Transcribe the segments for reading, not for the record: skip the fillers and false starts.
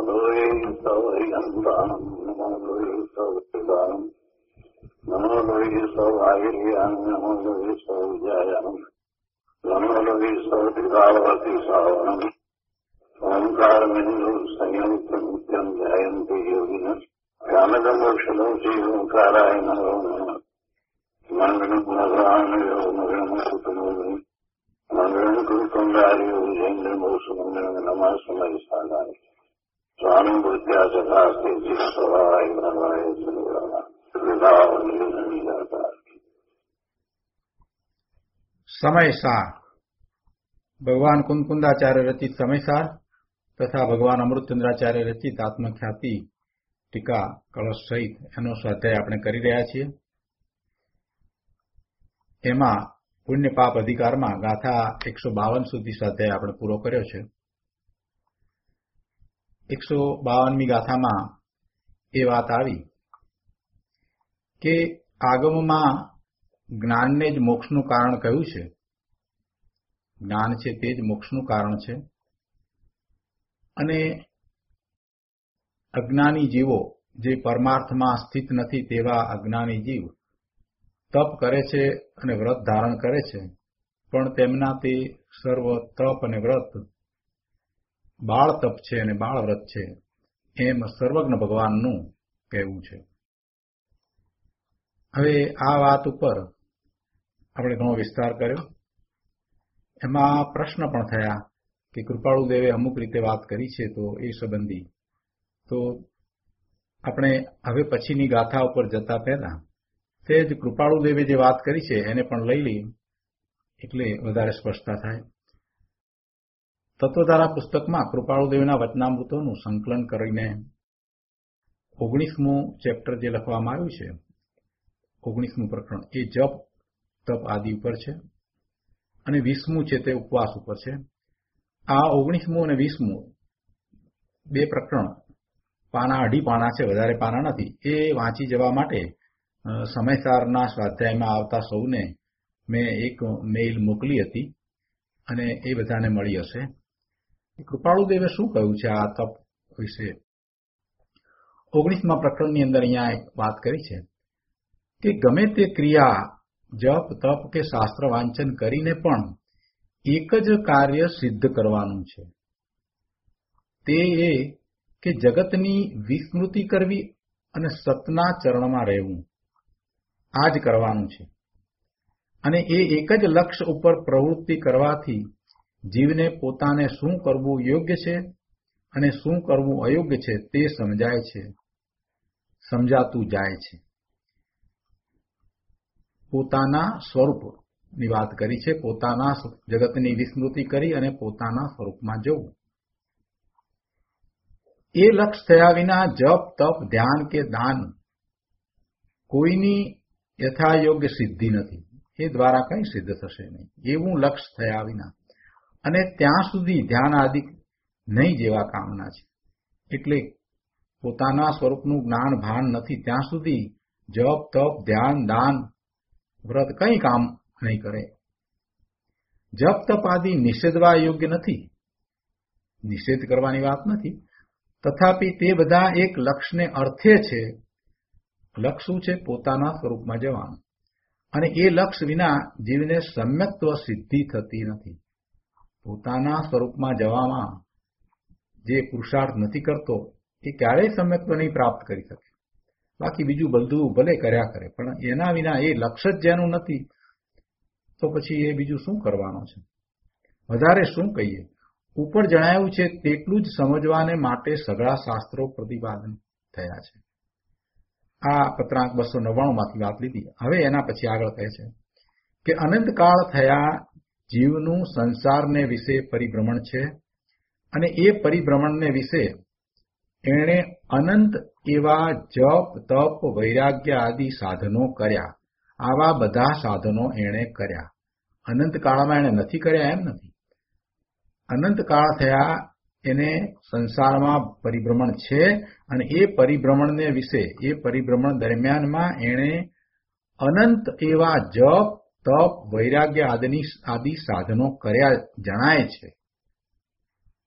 લોહે સૌરિયંતાનમ નમો લોહે સૌદાનમ નમો લોહે સૌઆયુર્યાન નમો લોહે સૌજાયાનમ નમો લોહે સૌદિવાવતી સાવનમ ઓંકાર બિંદુ સંયંત નિત્યમ ધ્યાયંતિ યોગિન જ્ઞાનદમોક્ષનો શ્રી ઓંકારાય નમો નમઃ મંગળમ ભગવાન યો મંગળમ કુટુંબી મંગળમ કુટુંબાર્યો જૈન્દ્રમોષ મંગળમ નમઃ સમય સાધાય સ્વામી બુદ્ધ્યા સદાસ્તે જીસ્વરાય ભવાય સુરા સમયસાર ભગવાન કુંદકુંદાચાર્ય રચિત સમયસાર તથા ભગવાન અમૃતચંદ્રાચાર્ય રચિત આત્મખ્યાતિ ટીકા કળશ સહિત એનો સ્વાધ્યાય આપણે કરી રહ્યા છીએ. એમાં પુણ્ય પાપ અધિકારમાં ગાથા 152 સુધી સ્વાધ્યાય આપણે પૂરો કર્યો છે. 152મી ગાથામાં એ વાત આવી કે આગમમાં જ્ઞાનને જ મોક્ષનું કારણ કહ્યું છે. જ્ઞાન છે તે જ મોક્ષનું કારણ છે અને અજ્ઞાની જીવો જે પરમાર્થમાં સ્થિત નથી તેવા અજ્ઞાની જીવ તપ કરે છે અને વ્રત ધારણ કરે છે, પણ તેમના તે સર્વ તપ અને વ્રત બાળ તપ છે અને બાળ વ્રત છે એમ સર્વજ્ઞ ભગવાનનું કહેવું છે. હવે આ વાત ઉપર આપણે ઘણો વિસ્તાર કર્યો. એમાં પ્રશ્ન પણ થયા કે કૃપાળુ દેવે અમુક રીતે વાત કરી છે તો એ સંબંધી તો આપણે હવે પછીની ગાથા ઉપર જતા પહેલા તે જ કૃપાળુ દેવે જે વાત કરી છે એને પણ લઈ લઈએ એટલે વધારે સ્પષ્ટતા થાય. તત્વધારા પુસ્તકમાં કૃપાળુ દેવના વચનામૃતોનું સંકલન કરીને 19મું ચેપ્ટર જે લખવામાં આવ્યું છે, 19મું પ્રકરણ એ જપ તપ આદિ ઉપર છે અને 20મું છે તે ઉપવાસ ઉપર છે. આ 19મું અને 20મું બે પ્રકરણ પાના 2.5 પાના છે, વધારે પાના નથી. એ વાંચી જવા માટે સમયસારના સ્વાધ્યાયમાં આવતા સૌને મેં એક મેઇલ મોકલી હતી અને એ બધાને મળી હશે. કૃપાળુ દેવે શું કહ્યું છે આ તપ વિશે? 19મા પ્રકરણની અંદર અહીંયા એક વાત કરી છે કે ગમે તે ક્રિયા જપ તપ કે શાસ્ત્ર વાંચન કરીને પણ એક જ કાર્ય સિદ્ધ કરવાનું છે. તે એ કે જગતની વિસ્મૃતિ કરવી અને સતના ચરણમાં રહેવું. આ જ કરવાનું છે અને એ એક જ લક્ષ્ય ઉપર પ્રવૃત્તિ કરવાથી જીવને પોતાને શું કરવું યોગ્ય છે અને શું કરવું અયોગ્ય છે તે સમજાય છે, સમજાતું જાય છે. પોતાના સ્વરૂપની વાત કરી છે, પોતાના જગતની વિસ્મૃતિ કરી અને પોતાના સ્વરૂપમાં જવું. એ લક્ષ્ય થયા વિના જપ તપ ધ્યાન કે દાન કોઈની યથાયોગ્ય સિદ્ધિ નથી. એ દ્વારા કંઈ સિદ્ધ થશે નહીં એવું લક્ષ્ય થયા વિના. અને ત્યાં સુધી ધ્યાન આદિ નહીં જેવા કામના છે. એટલે પોતાના સ્વરૂપનું જ્ઞાન ભાન નથી ત્યાં સુધી જપ તપ ધ્યાન દાન વ્રત કંઈ કામ નહીં કરે. જપ તપ આદિ નિષેધવા યોગ્ય નથી, નિષેધ કરવાની વાત નથી. તથાપિ તે બધા એક લક્ષ્યને અર્થે છે. લક્ષ્ય શું છે? પોતાના સ્વરૂપમાં જવાનું. અને એ લક્ષ્ય વિના જીવને સમ્યક્ત્વ સિદ્ધિ થતી નથી. પોતાના સ્વરૂપમાં જવામાં જે પુરુષાર્થ નથી કરતો એ ક્યારેય સમ્યક્ત્વ નહીં પ્રાપ્ત કરી શકે. બાકી બીજું બધું ભલે કર્યા કરે પણ એના વિના એ લક્ષ્ય જ જેનું નથી તો પછી એ બીજું શું કરવાનો છે? વધારે શું કહીએ? ઉપર જણાવ્યું છે તેટલું જ સમજવાને માટે સઘળા શાસ્ત્રો પ્રતિપાદન થયા છે. આ પત્રાંક 299માંથી વાત લીધી. હવે એના પછી આગળ કહે છે કે અનંતકાળ થયા જીવનું સંસારને વિશે પરિભ્રમણ છે અને એ પરિભ્રમણને વિશે એણે અનંત એવા જપ તપ વૈરાગ્ય આદિ સાધનો કર્યા. આવા બધા સાધનો એણે કર્યા. અનંતકાળમાં એણે નથી કર્યા એમ નથી. અનંતકાળ થયા એને સંસારમાં પરિભ્રમણ છે અને એ પરિભ્રમણને વિશે એ પરિભ્રમણ દરમિયાનમાં એણે અનંત એવા જપ તપ વૈરાગ્ય આદિ સાધનો કર્યા જણાય છે.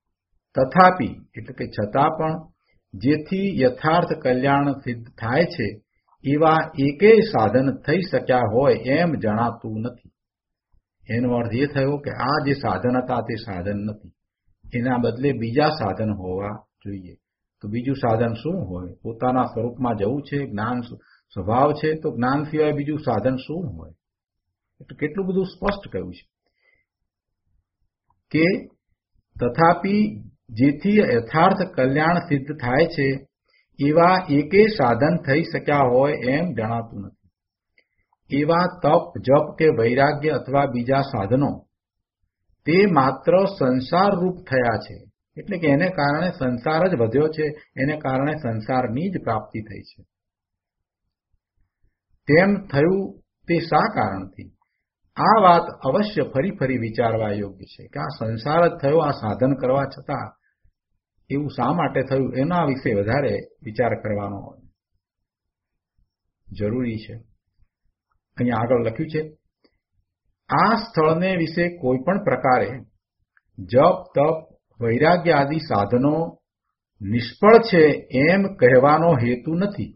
તથાપિ એટલે કે છતાં પણ જેથી યથાર્થ કલ્યાણ સિદ્ધ થાય છે એવા એકેય સાધન થઈ શક્યા હોય એમ જણાતું નથી. એનો અર્થ એ થયો કે આ જે સાધન હતા તે સાધન નથી, એના બદલે બીજા સાધન હોવા જોઈએ. તો બીજું સાધન શું હોય? પોતાના સ્વરૂપમાં જવું છે, જ્ઞાન સ્વભાવ છે, તો જ્ઞાન સિવાય બીજું સાધન શું હોય? એટલે કેટલું બધું સ્પષ્ટ કહ્યું છે કે તથાપિ જેથી યથાર્થ કલ્યાણ સિદ્ધ થાય છે એવા એકેય સાધન થઈ શક્યા હોય એમ જણાતું નથી. એવા તપ, જપ કે વૈરાગ્ય અથવા બીજા સાધનો તે માત્ર સંસાર રૂપ થયા છે, એટલે કે એને કારણે સંસાર જ વધ્યો છે, એને કારણે સંસારની જ પ્રાપ્તિ થઈ છે. તેમ થયું તે શા કારણથી? આ વાત અવશ્ય ફરી ફરી વિચારવા યોગ્ય છે કે આ સંસાર જ થયો આ સાધન કરવા છતાં એવું શા માટે થયું, એના વિશે વધારે વિચાર કરવાનો જરૂરી છે. અહીંયા આગળ લખ્યું છે, આ સ્થળને વિશે કોઈ પણ પ્રકારે જપ, તપ, વૈરાગ્ય આદિ સાધનો નિષ્ફળ છે એમ કહેવાનો હેતુ નથી,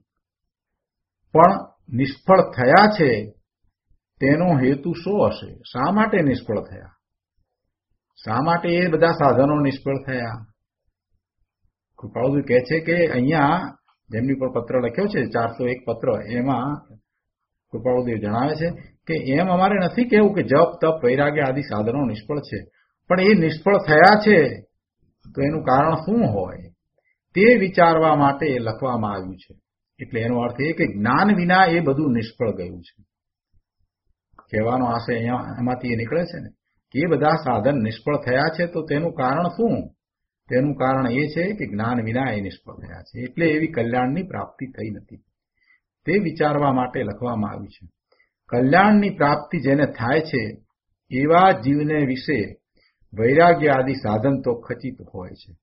પણ નિષ્ફળ થયા છે તેનો હેતુ શું હશે? શા માટે નિષ્ફળ થયા? શા માટે એ બધા સાધનો નિષ્ફળ થયા? કૃપાળુજી કહે છે કે અહીંયા જેમની પર પત્ર લખ્યો છે 401 પત્ર, એમાં કૃપાળુદેવ જણાવે છે કે એમ અમારે નથી કહેવું કે જપ, તપ, વૈરાગ્ય આદિ સાધનો નિષ્ફળ છે, પણ એ નિષ્ફળ થયા છે તો એનું કારણ શું હોય તે વિચારવા માટે લખવામાં આવ્યું છે. એટલે એનો અર્થ એ કે જ્ઞાન વિના એ બધું નિષ્ફળ ગયું છે. કહેવાનો આશય અહીંયા એમાંથી એ નીકળે છે ને કે એ બધા સાધન નિષ્ફળ થયા છે, તો તેનું કારણ શું? તેનું કારણ એ છે કે જ્ઞાન વિના એ નિષ્ફળ થયા છે, એટલે એવી કલ્યાણની પ્રાપ્તિ થઈ નથી. તે વિચારવા માટે લખવામાં આવ્યું છે. કલ્યાણની પ્રાપ્તિ જેને થાય છે એવા જીવને વિશે વૈરાગ્ય આદિ સાધન તો ખચિત હોય છે.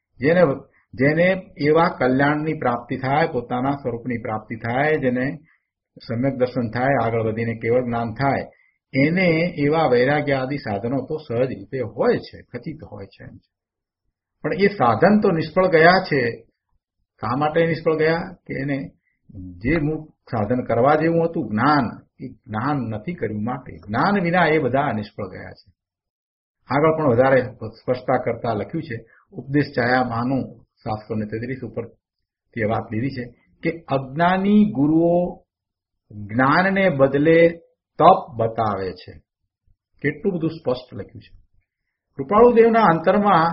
જેને એવા કલ્યાણની પ્રાપ્તિ થાય, પોતાના સ્વરૂપની પ્રાપ્તિ થાય, જેને સમ્યક દર્શન થાય, આગળ વધીને કેવળ જ્ઞાન થાય, એને એવા વૈરાગ્ય આદિ સાધનો તો સહજ રીતે હોય છે, ખચિત હોય છે. પણ એ સાધન તો નિષ્ફળ ગયા છે. શા માટે નિષ્ફળ ગયા? કે એને જે સાધન કરવા જેવું હતું જ્ઞાન, એ જ્ઞાન નથી કર્યું, માટે જ્ઞાન વિના એ બધા નિષ્ફળ ગયા છે. આગળ પણ વધારે સ્પષ્ટતા કરતા લખ્યું છે, ઉપદેશ છાયામાંનું 733 ઉપર તે વાત લીધી છે કે અજ્ઞાની ગુરુઓ જ્ઞાનને બદલે તપ બતાવે છે. કેટલું બધું સ્પષ્ટ લખ્યું છે. કૃપાળુદેવના અંતરમાં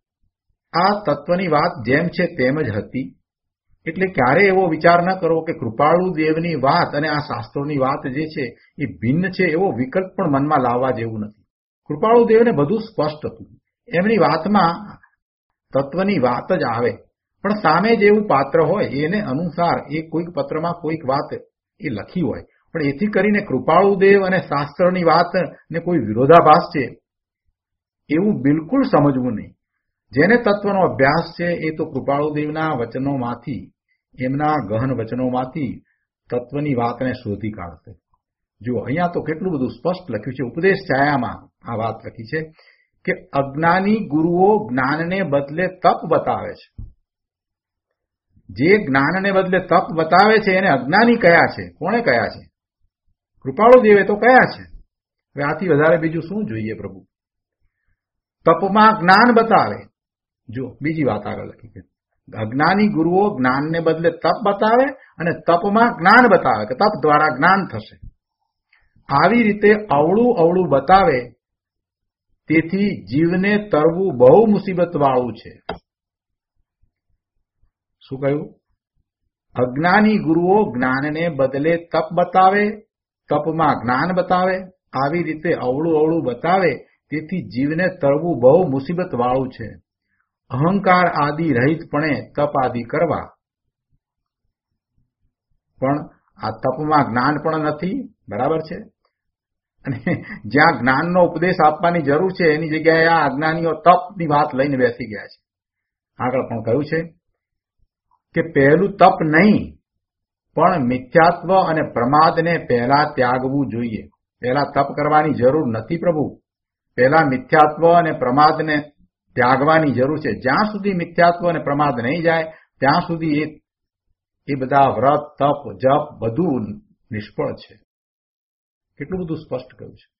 આ તત્વની વાત જેમ છે તેમ જ હતી. એટલે ક્યારે એવો વિચાર ન કરો કે કૃપાળુદેવની વાત અને આ શાસ્ત્રોની વાત જે છે એ ભિન્ન છે, એવો વિકલ્પ પણ મનમાં લાવવા જેવું નથી. કૃપાળુદેવને બધું સ્પષ્ટ હતું. એમની વાતમાં તત્વની વાત જ આવે, પણ સામે જેવું પાત્ર હોય એને અનુસાર એ કોઈક પત્રમાં કોઈક વાત એ લખી હોય, પણ એથી કરીને કૃપાળુદેવ અને શાસ્ત્રની વાત ને કોઈ વિરોધાભાસ છે એવું બિલકુલ સમજવું નહીં. જેને તત્વનો અભ્યાસ છે એ તો કૃપાળુદેવના વચનોમાંથી, એમના ગહન વચનોમાંથી તત્વની વાતને શોધી કાઢશે. જુઓ અહીંયા તો કેટલું બધું સ્પષ્ટ લખ્યું છે. ઉપદેશ છાયામાં આ વાત લખી છે કે અજ્ઞાની ગુરુઓ જ્ઞાનને બદલે તપ બતાવે છે. જે જ્ઞાનને બદલે તપ બતાવે છે એને અજ્ઞાની કયા છે? કોણે કયા છે? કૃપાળુદેવે તો કયા છે. હવે આથી વધારે બીજું શું જોઈએ પ્રભુ? તપમાં જ્ઞાન બતાવે. જો બીજી વાત આગળ લખી છે, અજ્ઞાની ગુરુઓ જ્ઞાનને બદલે તપ બતાવે અને તપમાં જ્ઞાન બતાવે કે તપ દ્વારા જ્ઞાન થશે. આવી રીતે અવળું અવળું બતાવે, તેથી જીવને તરવું બહુ મુસીબત વાળું છે. શું કહ્યું? અજ્ઞાની ગુરુઓ જ્ઞાનને બદલે તપ બતાવે, તપમાં જ્ઞાન બતાવે, આવી રીતે અવળું અવળું બતાવે, તેથી જીવને તરવું બહુ મુસીબત વાળું છે. અહંકાર આદિ રહિતપણે તપ આદિ કરવા, પણ આ તપમાં જ્ઞાન પણ નથી. બરાબર છે. અને જ્યાં જ્ઞાનનો ઉપદેશ આપવાની જરૂર છે એની જગ્યાએ આ અજ્ઞાનીઓ તપની વાત લઈને બેસી ગયા છે. આગળ પણ કહ્યું છે કે પહેલું તપ નહીં, પણ મિથ્યાત્વ અને પ્રમાદને પહેલા ત્યાગવું જોઈએ. પહેલા તપ કરવાની જરૂર નથી પ્રભુ, પહેલા મિથ્યાત્વ અને પ્રમાદને ત્યાગવાની જરૂર છે. જ્યાં સુધી મિથ્યાત્વ અને પ્રમાદ નહીં જાય ત્યાં સુધી એ બધા વ્રત, તપ, જપ બધું નિષ્ફળ છે. કેટલું બધું સ્પષ્ટ કહ્યું છે.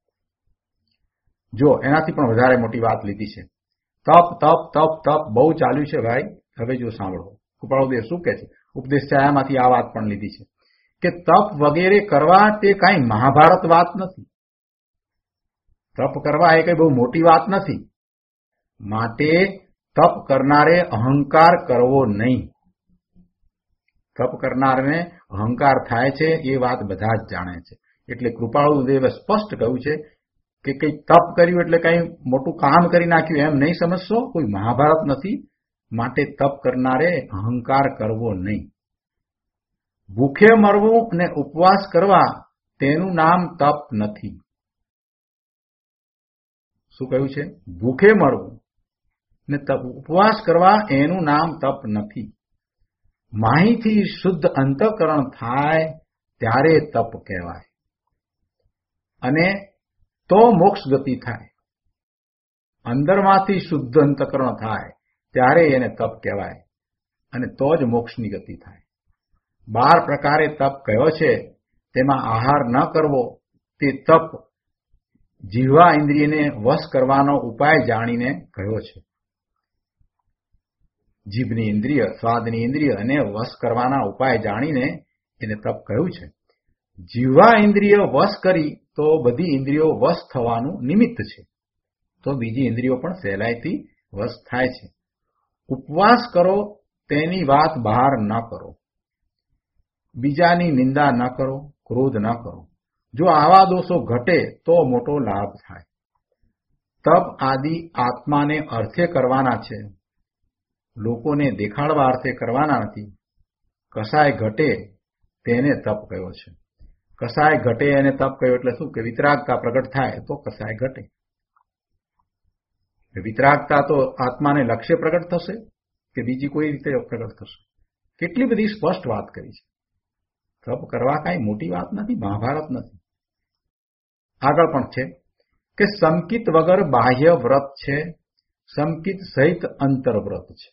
જો એનાથી પણ વધારે મોટી વાત લીધી છે. તપ તપ તપ તપ બહુ ચાલ્યું છે ભાઈ. હવે જો સાંભળો કૃપાળુદેવ શું કહે છે. ઉપદેશ છાયામાંથી આ વાત પણ લીધી છે કે તપ વગેરે કરવા તે કાંઈ મહાભારત વાત નથી. તપ કરવા એ કઈ બહુ મોટી વાત નથી. માટે તપ કરનારે અહંકાર કરવો નહીં. તપ કરનારને અહંકાર થાય છે એ વાત બધા જ જાણે છે. એટલે કૃપાળુદેવે સ્પષ્ટ કહ્યું છે કે કઈ તપ કર્યું એટલે કઈ મોટું કામ કરી નાખ્યું એમ નહીં સમજશો. કોઈ મહાભારત નથી. માટે તપ કરનારે અહંકાર કરવો નહીં. ભૂખે મરવું અને ઉપવાસ કરવા તેનું નામ તપ નથી. શું કહ્યું છે? ભૂખે મરવું ને ઉપવાસ કરવા એનું નામ તપ નથી. માહીથી શુદ્ધ અંતઃકરણ થાય ત્યારે તપ કહેવાય અને તો મોક્ષ ગતિ થાય. અંદરમાંથી શુદ્ધ અંતઃકરણ થાય ત્યારે એને તપ કહેવાય અને તો જ મોક્ષની ગતિ થાય. 12 પ્રકારે તપ કયો છે તેમાં આહાર ન કરવો તે તપ જીહવા ઇન્દ્રિયને વશ કરવાનો ઉપાય જાણીને કયો છે. જીભની ઇન્દ્રિય, સ્વાદની ઇન્દ્રિય અને વશ કરવાના ઉપાય જાણીને એને તપ કહ્યું છે. જીહવા ઇન્દ્રિય વશ કરી તો બધી ઇન્દ્રિયો વશ થવાનું નિમિત્ત છે. તો બીજી ઇન્દ્રિયો પણ સહેલાઈથી વશ થાય છે. ઉપવાસ કરો તેની વાત બહાર ન કરો. બીજાની નિંદા ન કરો, ક્રોધ ન કરો. જો આવા દોષો ઘટે તો મોટો લાભ થાય. તપ આદિ આત્માને અર્થે કરવાના છે, લોકોને દેખાડવા અર્થે કરવાના નથી. કસાય ઘટે તેને તપ કયો છે. કસાય ઘટે એને તપ કયો એટલે શું કે વિતરાગતા પ્રગટ થાય તો કસાય ઘટે. વિતરાગતા તો આત્માને લક્ષ્ય પ્રગટ થશે કે બીજી કોઈ રીતે પ્રગટ થશે. કેટલી બધી સ્પષ્ટ વાત કરી છે. તપ કરવા કાંઈ મોટી વાત નથી, મહાભારત નથી. આગળ પણ છે કે સંકિત વગર બાહ્ય વ્રત છે, સંકિત સહિત અંતર વ્રત છે.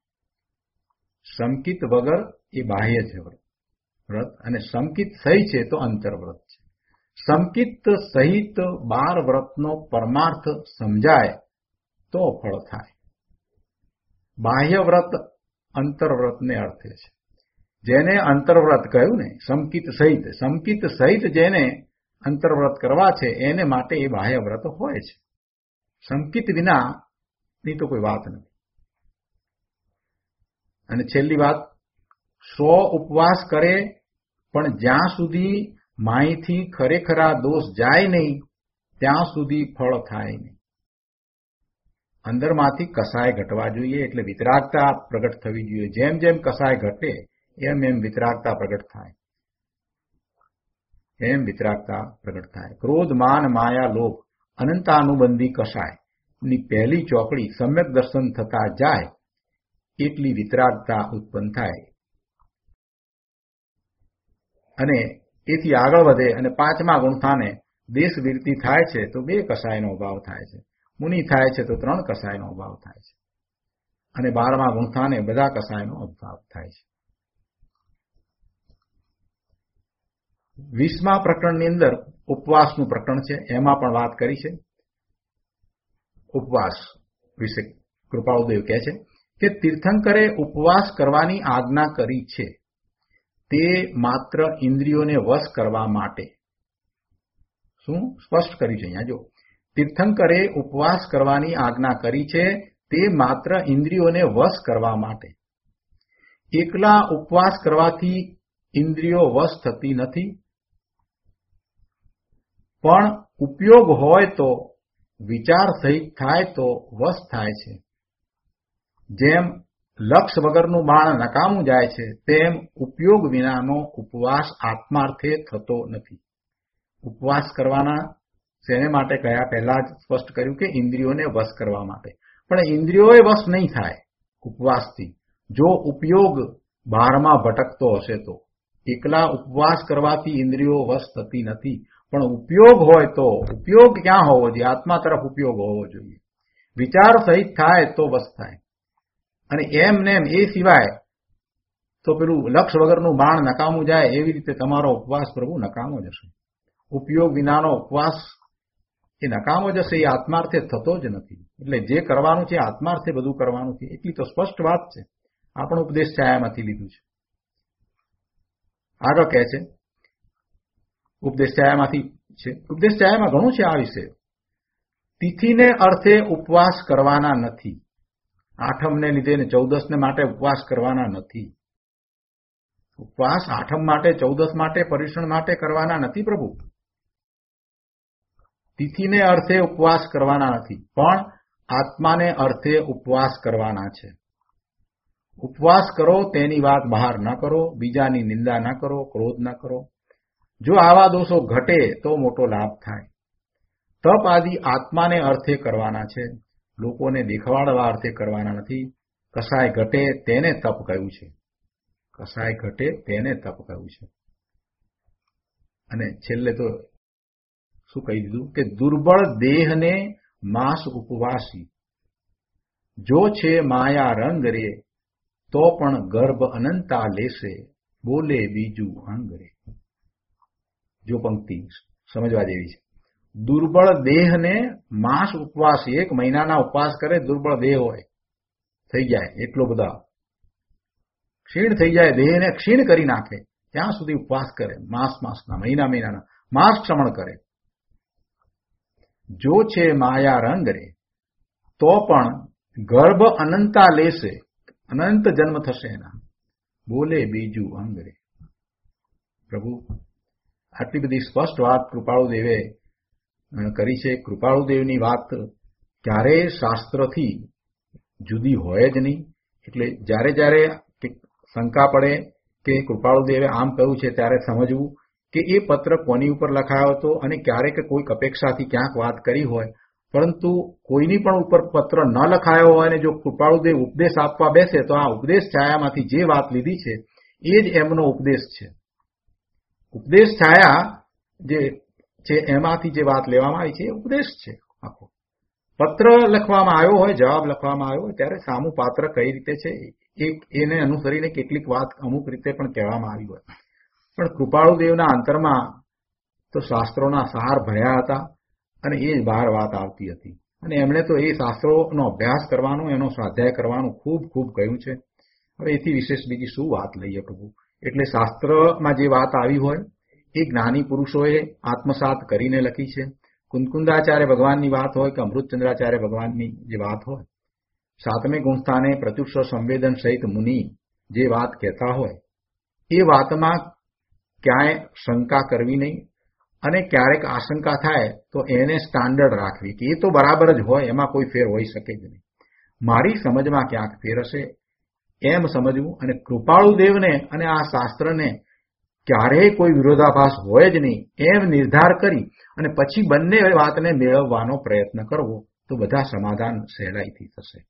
સંકિત વગર એ બાહ્ય છે વ્રત અને સંકિત સહિત છે તો અંતર વ્રત છે. સંકિત સહિત 12 વ્રતનો પરમાર્થ સમજાય તો ફળ થાય. બાહ્ય વ્રત અંતરવ્રતને અર્થે છે. જેને અંતરવ્રત કહ્યું ને સંકિત સહિત જેને અંતરવ્રત કરવા છે એને માટે એ બાહ્ય વ્રત હોય છે. સંકિત વિનાની તો કોઈ વાત નથી. અને છેલ્લી વાત, 100 ઉપવાસ કરે પણ જ્યાં સુધી માહીથી ખરેખરા દોષ જાય નહીં ત્યાં સુધી ફળ થાય નહીં. અંદરમાંથી કસાય ઘટવા જોઈએ એટલે વિતરાગતા પ્રગટ થવી જોઈએ. જેમ જેમ કસાય ઘટે એમ એમ વિતરાગતા પ્રગટ થાય. ક્રોધ, માન, માયા, લોભ અનંતાનુબંધી કસાય ની પહેલી ચોકડી સમ્યક દર્શન થતા જાય એટલી વિતરાગતા ઉત્પન્ન થાય અને એથી આગળ વધે અને 5મા ગુણસ્થાને દેશવીરતી થાય છે તો 2 કસાયનો અભાવ થાય છે. મુનિ થાય છે તો 3 કસાયનો અભાવ થાય છે અને 12મા ગુણસ્થાને બધા કસાયનો અભાવ થાય છે. 20મા પ્રકરણની અંદર ઉપવાસનું પ્રકરણ છે. એમાં પણ વાત કરી છે. ઉપવાસ વિશે કૃપાળુદેવ કહે છે કે તીર્થંકરે ઉપવાસ કરવાની આજ્ઞા કરી છે તે માત્ર ઇન્દ્રિયોને વશ કરવા માટે. શું સ્પષ્ટ કર્યું છે અહીંયા? જો તીર્થંકરે ઉપવાસ કરવાની આજ્ઞા કરી છે તે માત્ર ઇન્દ્રિયોને વશ કરવા માટે. એકલા ઉપવાસ કરવાથી ઇન્દ્રિયો વશ થતી નથી, પણ ઉપયોગ હોય તો વિચાર સહિત થાય તો વશ થાય છે. જેમ લક્ષ વગરનું બાણ નકામું જાય છે તેમ ઉપયોગ વિનાનો ઉપવાસ આત્માર્થે થતો નથી. ઉપવાસ કરવાના શેને માટે કયા પહેલા જ સ્પષ્ટ કર્યું કે ઇન્દ્રિયોને વશ કરવા માટે. પણ ઇન્દ્રિયોએ વશ નહીં થાય ઉપવાસથી જો ઉપયોગ બહારમાં ભટકતો હશે તો. એકલા ઉપવાસ કરવાથી ઇન્દ્રિયો વશ થતી નથી, પણ ઉપયોગ હોય તો. ઉપયોગ ક્યાં હોવો જોઈએ? આત્મા તરફ ઉપયોગ હોવો જોઈએ. વિચાર સહિત થાય તો બસ થાય. અને એમ ને એમ એ સિવાય તો પેલું લક્ષ વગરનું બાણ નકામું જાય એવી રીતે તમારો ઉપવાસ પ્રભુ નકામો જશે. ઉપયોગ વિનાનો ઉપવાસ એ નકામો જશે, એ આત્માર્થે થતો જ નથી. એટલે જે કરવાનું છે આત્માર્થે બધું કરવાનું છે, એટલી તો સ્પષ્ટ વાત છે. આપણો ઉપદેશ છાયામાંથી લીધું છે. આગળ કહે છે ઉપદેશ છાયામાંથી છે. ઉપદેશ છાયામાં ઘણું છે આ વિશે. તિથિને અર્થે ઉપવાસ કરવાના નથી. આઠમને લીધે ને 14ને માટે ઉપવાસ કરવાના નથી. ઉપવાસ આઠમ માટે, 14 માટે, પર્યુષણ માટે કરવાના નથી પ્રભુ. તિથિને અર્થે ઉપવાસ કરવાના નથી, પણ આત્માને અર્થે ઉપવાસ કરવાના છે. ઉપવાસ કરો તેની વાત બહાર ન કરો, બીજાની નિંદા ન કરો, ક્રોધ ન કરો. જો આવા દોષો ઘટે તો મોટો લાભ થાય. તપ આદિ આત્માને અર્થે કરવાના છે, લોકોને દેખવાડવા અર્થે કરવાના નથી. કસાય ઘટે તેને તપ કહ્યું છે. કસાય ઘટે તેને તપ કહ્યું છે. અને છેલ્લે તો શું કહી દીધું કે દુર્બળ દેહને માસ ઉપવાસી, જો છે માયા રંગ રે તો પણ ગર્ભ અનંતા લેશે, બોલે બીજું અંગ રે. જો પંક્તિ સમજવા જેવી છે. દુર્બળ દેહને માસ ઉપવાસી, 1 મહિનાના ઉપવાસ કરે, દુર્બળ દેહ હોય, થઈ જાય એટલો બધા ક્ષીણ થઈ જાય, દેહને ક્ષીણ કરી નાખે ત્યાં સુધી ઉપવાસ કરે. માસના, મહિનાના માસ ક્ષમણ કરે. જો છે માયા રંગ રે તો પણ ગર્ભ અનંતા લેશે, અનંત જન્મ થશે એના, બોલે બીજું અંગ રે. પ્રભુ આટલી બધી સ્પષ્ટ વાત કૃપાળુદેવે કરી છે. કૃપાળુદેવની વાત ક્યારેય શાસ્ત્રથી જુદી હોય જ નહીં. એટલે જ્યારે જ્યારે શંકા પડે કે કૃપાળુદેવે આમ કહ્યું છે ત્યારે સમજવું કે એ પત્ર કોની ઉપર લખાયો હતો અને ક્યારેક કોઈક અપેક્ષાથી ક્યાંક વાત કરી હોય, પરંતુ કોઈની પણ ઉપર પત્ર ન લખાયો હોય અને જો કૃપાળુદેવ ઉપદેશ આપવા બેસે તો આ ઉપદેશ છાયામાંથી જે વાત લીધી છે એ જ એમનો ઉપદેશ છે. ઉપદેશ છાયા જે છે એમાંથી જે વાત લેવામાં આવી છે એ ઉપદેશ છે. આખો પત્ર લખવામાં આવ્યો હોય, જવાબ લખવામાં આવ્યો હોય ત્યારે સામું પાત્ર કઈ રીતે છે એને અનુસરીને કેટલીક વાત અમુક રીતે પણ કહેવામાં આવી હોય. પણ કૃપાળુદેવના અંતરમાં તો શાસ્ત્રોના સાર ભર્યા હતા અને એ જ બહાર વાત આવતી હતી. અને એમણે તો એ શાસ્ત્રોનો અભ્યાસ કરવાનો, એનો સ્વાધ્યાય કરવાનું ખૂબ ખૂબ કહ્યું છે. હવે એથી વિશેષ બીજી શું વાત લઈએ પ્રભુ. એટલે શાસ્ત્રમાં જે વાત આવી હોય એ જ્ઞાની પુરુષોએ આત્મસાત કરીને લખી છે. કુંદકુંદાચાર્ય ભગવાનની વાત હોય કે અમૃતચંદ્રાચાર્ય ભગવાનની જે વાત હોય, 7મે ગુણસ્થાને પ્રત્યુષ સંવેદન સહિત મુનિ જે વાત કહેતા હોય એ વાતમાં ક્યાંય શંકા કરવી નહીં. અને ક્યારેક આશંકા થાય તો એને સ્ટાન્ડર્ડ રાખવી કે એ તો બરાબર જ હોય, એમાં કોઈ ફેર હોઈ શકે જ નહીં. મારી સમજમાં ક્યાંક ફેર હશે એમ સમજવું. અને કૃપાળુદેવને અને આ શાસ્ત્રને ક્યારેય કોઈ વિરોધાભાસ હોય જ નહીં એમ નિર્ધાર કરી અને પછી બંને વાતને મેળવવાનો પ્રયત્ન કરવો તો બધા સમાધાન સહેલાઈથી થશે.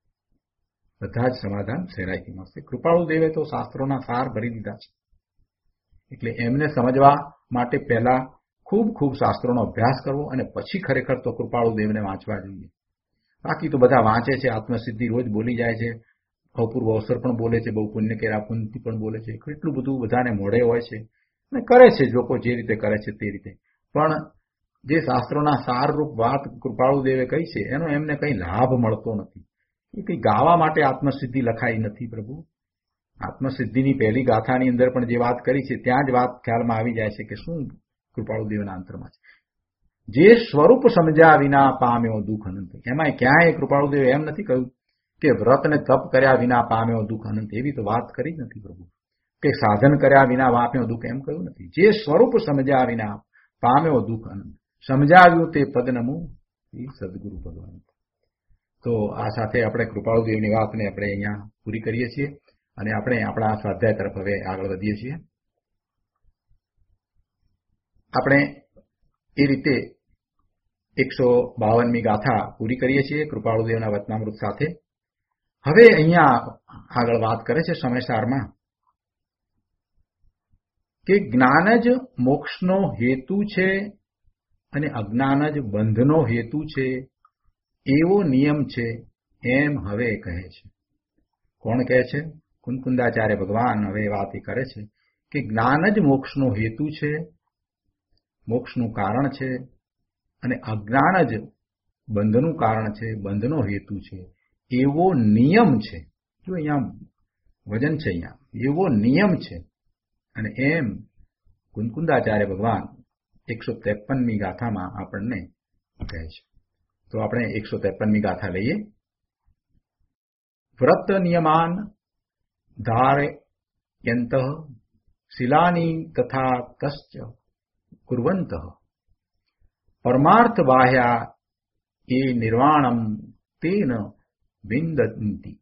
બધા જ સમાધાન સહેલાઈથી મળશે. કૃપાળુદેવે તો શાસ્ત્રોના સાર ભરી દીધા છે. એટલે એમને સમજવા માટે પહેલા ખૂબ ખૂબ શાસ્ત્રોનો અભ્યાસ કરવો અને પછી ખરેખર તો કૃપાળુદેવને વાંચવા જોઈએ. બાકી તો બધા વાંચે છે, આત્મસિદ્ધિ રોજ બોલી જાય છે, અપૂર્વ અવસર પણ બોલે છે, બહુ પુણ્ય કર્યા પુણ્યથી પણ બોલે છે, કેટલું બધું બધાને મોઢે હોય છે અને કરે છે લોકો જે રીતે કરે છે તે રીતે. પણ જે શાસ્ત્રોના સારરૂપ વાત કૃપાળુદેવે કહી છે એનો એમને કંઈ લાભ મળતો નથી. એ કંઈ ગાવા માટે આત્મસિદ્ધિ લખાઈ નથી પ્રભુ. આત્મસિદ્ધિની પહેલી ગાથાની અંદર પણ જે વાત કરી છે ત્યાં જ વાત ખ્યાલમાં આવી જાય છે કે શું કૃપાળુદેવના અંતરમાં છે. જે સ્વરૂપ સમજ્યા વિના પામ્યો દુઃખ અનંત. એમાં ક્યાંય કૃપાળુદેવ એમ નથી કહ્યું કે વ્રત ને તપ કર્યા વિના પામ્યો દુઃખ અનંત. એવી તો વાત કરી જ નથી પ્રભુ. કે સાધન કર્યા વિના પામ્યો દુઃખ એમ કહ્યું નથી. જે સ્વરૂપ સમજ્યા વિના પામ્યો દુઃખ અનંત. સમજાવ્યું તે પદનમું એ સદગુરુ ભગવાન. તો આ સાથે આપણે કૃપાળુદેવની વાતને આપણે અહીંયા પૂરી કરીએ છીએ અને આપણે આપણા સ્વાધ્યાય તરફ હવે આગળ વધીએ છીએ. આપણે એ રીતે 152મી ગાથા પૂરી કરીએ છીએ કૃપાળુદેવના વચનામૃત સાથે. હવે અહીંયા આગળ વાત કરે છે સમયસારમાં કે જ્ઞાન જ મોક્ષનો હેતુ છે અને અજ્ઞાન જ બંધનો હેતુ છે એવો નિયમ છે એમ હવે કહે છે. કોણ કહે છે? કુંકુંદાચાર્ય ભગવાન હવે વાત કરે છે કે જ્ઞાન જ મોક્ષનો હેતુ છે, મોક્ષનું કારણ છે, અને અજ્ઞાન જ બંધનું કારણ છે, બંધનો હેતુ છે. એવો નિયમ છે. જો અહીંયા વજન છે, અહીંયા એવો નિયમ છે. અને એમ કુંકુંદાચાર્ય ભગવાન 153મી ગાથામાં આપણને કહે છે. તો આપણે 153મી ગાથા લઈએ. વ્રત નિયમાન ધારયંતઃ શિલાની તથા તશ્ચ કુર્વંતઃ પરમાર્થ બાહ્યા એ નિર્વાણમ તેન વિંદન્તિ.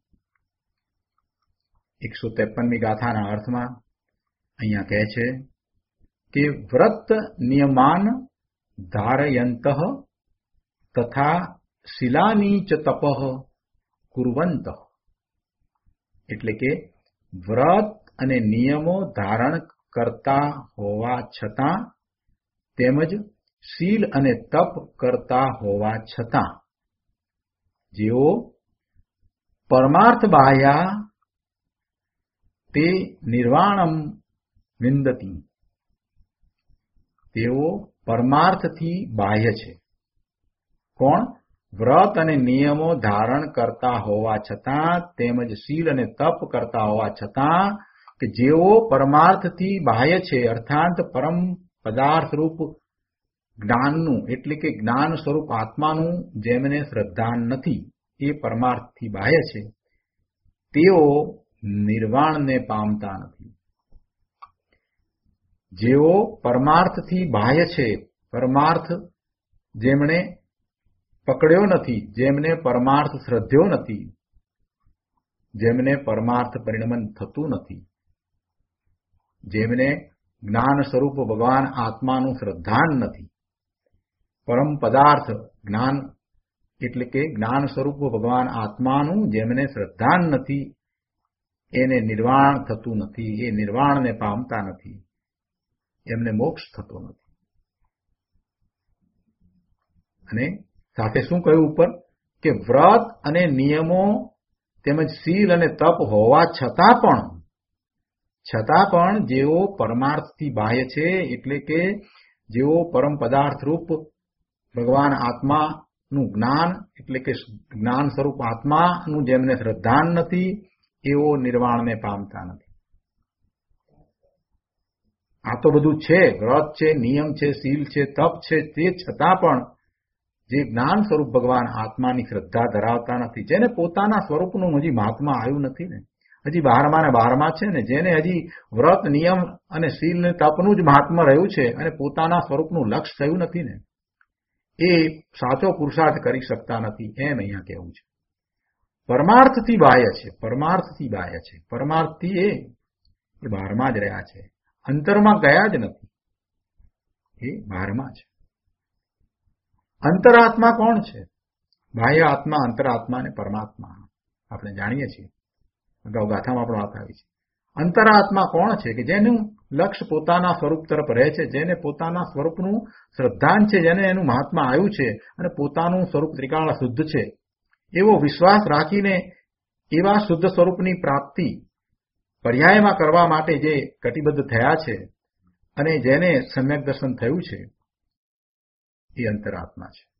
153મી ગાથાના અર્થમાં અહીંયા કહે છે કે વ્રત નિયમાન ધારયંતઃ તથા શિલાની ચ તપઃ કુર્વંતઃ. એટલે કે વ્રત અને નિયમો ધારણ કરતા હોવા છતાં તેમજ શીલ અને તપ કરતા હોવા છતાં જેઓ પરમાર્થ બાહ્યા તે નિર્વાણમ વિંદતિ. તેઓ પરમાર્થથી બાહ્ય છે. કોણ? વ્રત અને નિયમો ધારણ કરતા હોવા છતાં તેમજ શીલ અને તપ કરતા હોવા છતાં કે જેઓ પરમાર્થથી બાહ્ય છે, અર્થાત પરમ પદાર્થ રૂપ જ્ઞાનનું એટલે કે જ્ઞાન સ્વરૂપ આત્માનું જેમને શ્રદ્ધા નથી, એ પરમાર્થથી બાહ્ય છે, તેઓ નિર્વાણને પામતા નથી. જેઓ પરમાર્થથી બાહ્ય છે, પરમાર્થ જેમણે પકડ્યો નથી, જેમને પરમાર્થ શ્રદ્ધ્યો નથી, જેમને પરમાર્થ પરિણમન થતું નથી, જેમને જ્ઞાન સ્વરૂપ ભગવાન આત્માનું શ્રદ્ધાન નથી, પરમ પદાર્થ જ્ઞાન એટલે કે જ્ઞાન સ્વરૂપ ભગવાન આત્માનું જેમને શ્રદ્ધાન નથી, એને નિર્વાણ થતું નથી, એ નિર્વાણને પામતા નથી, એમને મોક્ષ થતો નથી. અને સાથે શું કહ્યું ઉપર કે વ્રત અને નિયમો તેમજ શીલ અને તપ હોવા છતાં પણ જેઓ પરમાર્થથી બાહ્ય છે, એટલે કે જેઓ પરમ પદાર્થ રૂપ ભગવાન આત્માનું જ્ઞાન એટલે કે જ્ઞાન સ્વરૂપ આત્માનું જેમને શ્રદ્ધાન નથી, એઓ નિર્વાણને પામતા નથી. આ તો બધું છે, વ્રત છે, નિયમ છે, શીલ છે, તપ છે, તે છતાં પણ જે જ્ઞાન સ્વરૂપ ભગવાન આત્માની શ્રદ્ધા ધરાવતા નથી, જેને પોતાના સ્વરૂપનું હજી મહાત્મા આવ્યું નથી ને, હજી બહારમાં ને બહારમાં છે ને, જેને હજી વ્રત નિયમ અને શીલ ને તપનું જ મહાત્મા રહ્યું છે અને પોતાના સ્વરૂપનું લક્ષ્ય થયું નથી ને, એ સાચો પુરુષાર્થ કરી શકતા નથી. એમ અહીંયા કહેવું છે. પરમાર્થથી બાહ્ય છે, પરમાર્થથી બાહ્ય છે, પરમાર્થથી એ બહારમાં જ રહ્યા છે, અંતરમાં ગયા જ નથી, એ બહારમાં છે. અંતરાત્મા કોણ છે? બાહ્ય આત્મા, અંતરાત્મા અને પરમાત્મા આપણે જાણીએ છીએ, અગાઉ ગાથામાં પણ વાત આવી છે. અંતરાત્મા કોણ છે? કે જેનું લક્ષ્ય પોતાના સ્વરૂપ તરફ રહે છે, જેને પોતાના સ્વરૂપનું શ્રદ્ધાન છે, જેને એનું મહાત્મા આવ્યું છે અને પોતાનું સ્વરૂપ ત્રિકાળ શુદ્ધ છે, એવો વિશ્વાસ રાખીને એવા શુદ્ધ સ્વરૂપની પ્રાપ્તિ પર્યાયમાં કરવા માટે જે કટિબદ્ધ થયા છે અને જેને સમ્યક દર્શન થયું છે, એ અંતરાત્મા છે.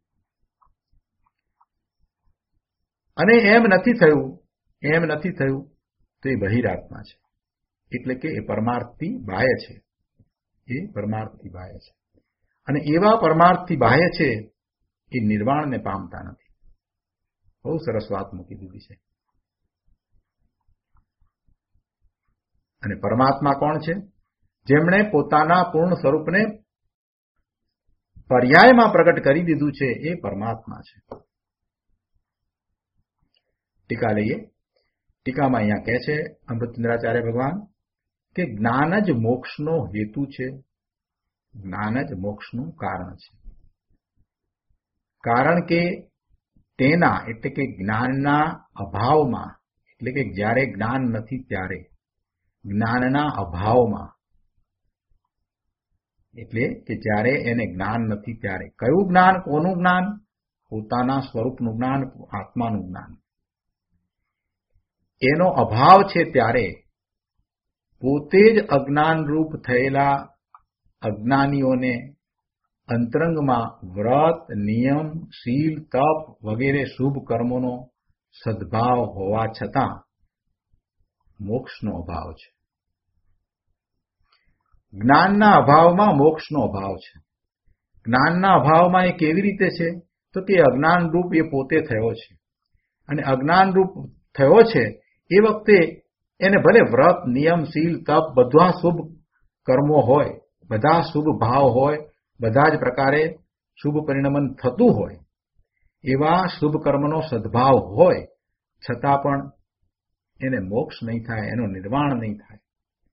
અને એમ નથી થયું તો એ બહિરાત્મા છે, એટલે કે એ પરમાર્થથી બાહ્ય છે, એ પરમાર્થથી બાહ્ય છે. અને એવા પરમાર્થથી બાહ્ય છે એ નિર્વાણને પામતા નથી. બહુ સરસ વાત મૂકી દીધી છે. અને પરમાત્મા કોણ છે? જેમણે પોતાના પૂર્ણ સ્વરૂપને પર્યાયમાં પ્રગટ કરી દીધું છે, એ પરમાત્મા છે. ટીકા લઈએ. ટીકામાં અહીંયા કહે છે અમૃતચંદ્રાચાર્ય ભગવાન કે જ્ઞાન જ મોક્ષનો હેતુ છે, જ્ઞાન જ મોક્ષનું કારણ છે. કારણ કે તેના એટલે કે જ્ઞાનના અભાવમાં, એટલે કે જ્યારે જ્ઞાન નથી ત્યારે, જ્ઞાનના અભાવમાં, એટલે કે જ્યારે એને જ્ઞાન નથી ત્યારે. કયું જ્ઞાન? કોનું જ્ઞાન? પોતાના સ્વરૂપનું જ્ઞાન, આત્માનું જ્ઞાન, એનો અભાવ છે ત્યારે પોતે જ અજ્ઞાનરૂપ થયેલા અજ્ઞાનીઓને અંતરંગમાં વ્રત, નિયમ, શીલ, તપ વગેરે શુભ કર્મોનો સદભાવ હોવા છતાં મોક્ષનો અભાવ છે. જ્ઞાનના અભાવમાં મોક્ષનો અભાવ છે. જ્ઞાનના અભાવમાં એ કેવી રીતે છે? તો કે અજ્ઞાનરૂપ એ પોતે થયો છે, અને અજ્ઞાનરૂપ થયો છે એ વખતે એને ભલે વ્રત, નિયમ, શીલ, તપ બધા શુભ કર્મો હોય, બધા શુભ ભાવ હોય, બધા જ પ્રકારે શુભ પરિણમન થતું હોય, એવા શુભ કર્મનો સદભાવ હોય, છતાં પણ એને મોક્ષ નહીં થાય, એનું નિર્વાણ નહીં થાય.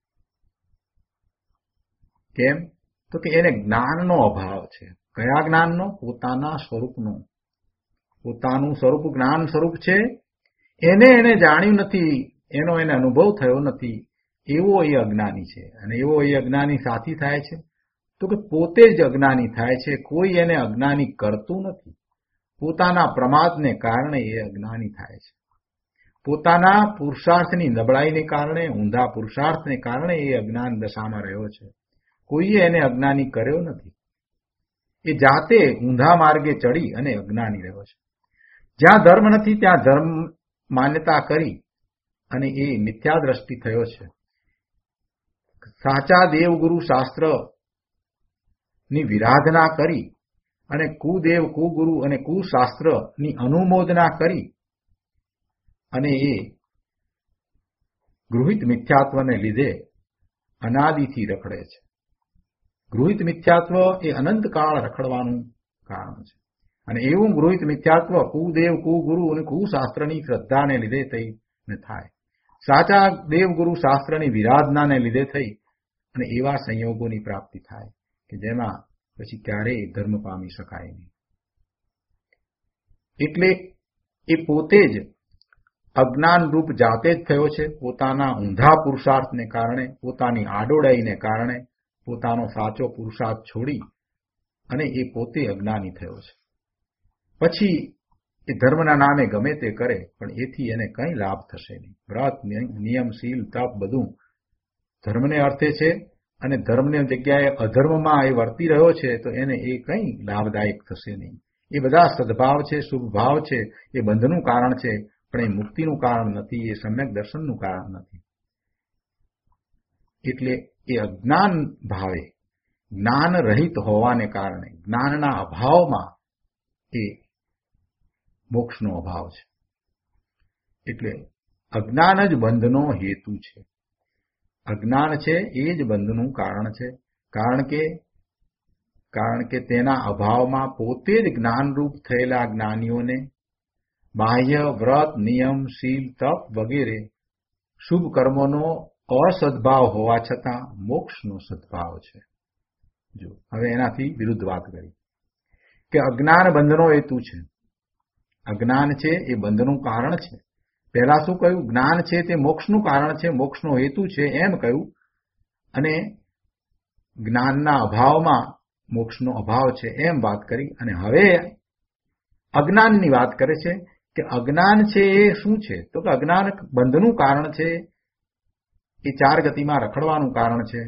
કેમ? તો કે એને જ્ઞાનનો અભાવ છે. કયા જ્ઞાનનો? પોતાના સ્વરૂપનો. પોતાનું સ્વરૂપ જ્ઞાન સ્વરૂપ છે, એને જાણ્યું નથી, એનો એને અનુભવ થયો નથી, એવો એ અજ્ઞાની છે. અને એવો એ અજ્ઞાની સાથી થાય છે તો કે પોતે જ અજ્ઞાની થાય છે. કોઈ એને અજ્ઞાની કરતું નથી. પોતાના પ્રમાદને કારણે એ અજ્ઞાની થાય છે. પોતાના પુરુષાર્થની નબળાઈને કારણે, ઊંધા પુરુષાર્થને કારણે એ અજ્ઞાન દશામાં રહ્યો છે. કોઈએ એને અજ્ઞાની કર્યો નથી. એ જાતે ઊંધા માર્ગે ચડી અને અજ્ઞાની રહ્યો છે. જ્યાં ધર્મ નથી ત્યાં ધર્મ માન્યતા કરી અને એ મિથ્યા દ્રષ્ટિ થયો છે. સાચા દેવગુરુ શાસ્ત્ર ની વિરાધના કરી અને કુદેવ, કુગુરુ અને કુશાસ્ત્રની અનુમોદના કરી અને એ ગૃહિત મિથ્યાત્વને લીધે અનાદિથી રખડે છે. ગૃહિત મિથ્યાત્વ એ અનંતકાળ રખડવાનું કારણ છે. અને એવું ગૃહિત મિથ્યાત્વ કુદેવ, કુગુરુ અને કુશાસ્ત્રની શ્રદ્ધાને લીધે થઈને થાય. સાચા દેવગુરુ શાસ્ત્રની વિરાધનાને લીધે થઈ અને એવા સંયોગોની પ્રાપ્તિ થાય કે જેમાં પછી ક્યારેય ધર્મ પામી શકાય નહીં. એટલે એ પોતે જ અજ્ઞાન રૂપ જાતે જ થયો છે. પોતાના ઊંધા પુરુષાર્થને કારણે, પોતાની આડોડાઈને કારણે પોતાનો સાચો પુરુષાર્થ છોડી અને એ પોતે અજ્ઞાની થયો છે. પછી એ ધર્મના નામે ગમે તે કરે પણ એથી એને કંઈ લાભ થશે નહીં. વ્રત, નિયમ, શીલ, તપ બધું ધર્મને અર્થે છે અને ધર્મની જગ્યાએ અધર્મમાં એ વર્તી રહ્યો છે તો એને એ કંઈ લાભદાયક થશે નહીં. એ બધા સદભાવ છે, શુભ ભાવ છે, એ બંધનું કારણ છે પણ એ મુક્તિનું કારણ નથી, એ સમ્યક દર્શનનું કારણ નથી. એટલે એ અજ્ઞાન ભાવે, જ્ઞાન રહિત હોવાને કારણે, જ્ઞાનના અભાવમાં એ મોક્ષનો અભાવ છે. એટલે અજ્ઞાન જ બંધનો હેતુ છે. અજ્ઞાન છે એ જ બંધનું કારણ છે. કારણ કે તેના અભાવમાં પોતે જ જ્ઞાનરૂપ થયેલા જ્ઞાનીઓને બાહ્ય વ્રત, નિયમ, શીલ, તપ વગેરે શુભ કર્મોનો અસદભાવ હોવા છતાં મોક્ષનો સદભાવ છે. જો હવે એનાથી વિરુદ્ધ વાત કરી કે અજ્ઞાન બંધનો હેતુ છે. અજ્ઞાન છે એ બંધનું કારણ છે. પહેલા શું કહ્યું? જ્ઞાન છે તે મોક્ષનું કારણ છે, મોક્ષનો હેતુ છે એમ કહ્યું. અને જ્ઞાનના અભાવમાં મોક્ષનો અભાવ છે એમ વાત કરી. અને હવે અજ્ઞાનની વાત કરે છે કે અજ્ઞાન છે એ શું છે? તો કે અજ્ઞાન બંધનું કારણ છે, એ ચાર ગતિમાં રખડવાનું કારણ છે.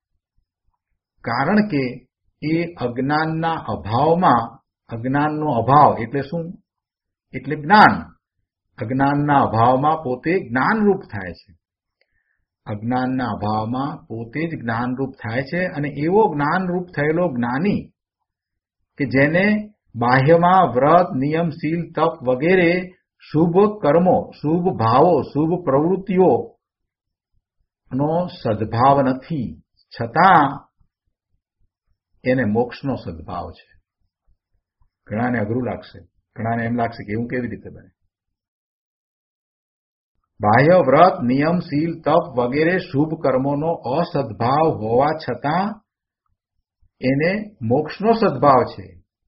કારણ કે એ અજ્ઞાનના અભાવમાં, અજ્ઞાનનો અભાવ એટલે શું? એટલે જ્ઞાન. અજ્ઞાનના અભાવમાં પોતે જ્ઞાનરૂપ થાય છે. અજ્ઞાનના અભાવમાં પોતે જ જ્ઞાનરૂપ થાય છે. અને એવો જ્ઞાનરૂપ થયેલો જ્ઞાની કે જેને બાહ્યમાં વ્રત, નિયમ, શીલ, તપ વગેરે શુભ કર્મો, શુભ ભાવો, શુભ પ્રવૃત્તિઓ નો સદભાવ નથી, છતાં એને મોક્ષનો સદભાવ છે. ઘણાને અઘરું લાગશે, ઘણાને એમ લાગશે કે એવું કેવી રીતે બને? બાહ્ય વ્રત, નિયમ, શીલ, તપ વગેરે શુભ કર્મોનો અસદભાવ હોવા છતાં એને મોક્ષનો સદભાવ છે.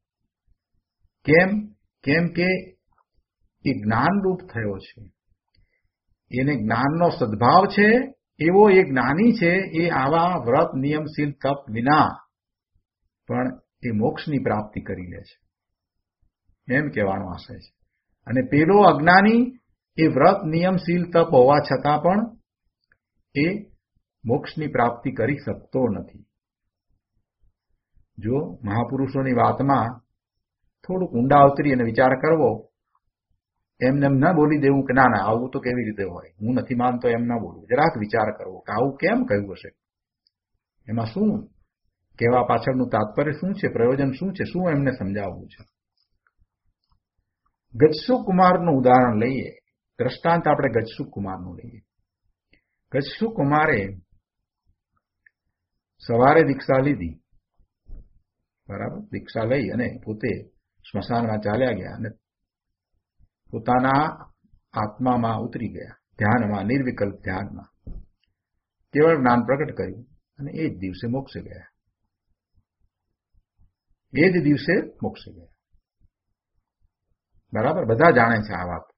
કેમ કે એ જ્ઞાનરૂપ થયો છે, એને જ્ઞાનનો સદભાવ છે. એવો એ જ્ઞાની છે, એ આવા વ્રત, નિયમ, શીલ, તપ વિના પણ એ મોક્ષની પ્રાપ્તિ કરી લે છે. એમ કહેવાનો આશય છે. અને પેલો અજ્ઞાની એ વ્રત નિયમશીલ તપ હોવા છતાં પણ એ મોક્ષની પ્રાપ્તિ કરી શકતો નથી. જો મહાપુરુષોની વાતમાં થોડુંક ઊંડા ઉતરી અને વિચાર કરવો, એમને એમ ન બોલી દેવું કે ના ના આવું તો કેવી રીતે હોય, હું નથી માનતો એમ ના બોલવું. જરાક વિચાર કરવો કે આવું કેમ કહ્યું હશે, એમાં શું કહેવા પાછળનું તાત્પર્ય શું છે, પ્રયોજન શું છે, શું એમને સમજાવવું છે. ગજસુ કુમારનું ઉદાહરણ લઈએ, દ્રષ્ટાંત આપણે ગજસુ કુમારનું લઈએ. ગજસુ કુમારે સવારે દીક્ષા લીધી, બરાબર, દીક્ષા લઈ અને પોતે સ્મશાનમાં ચાલ્યા ગયા અને પોતાના આત્મામાં ઉતરી ગયા, ધ્યાનમાં, નિર્વિકલ્પ ધ્યાનમાં કેવળ જ્ઞાન પ્રગટ કર્યું અને એ જ દિવસે મોક્ષે ગયા. એ જ દિવસે મોક્ષે ગયા. બરાબર, બધા જાણે છે આ વાત.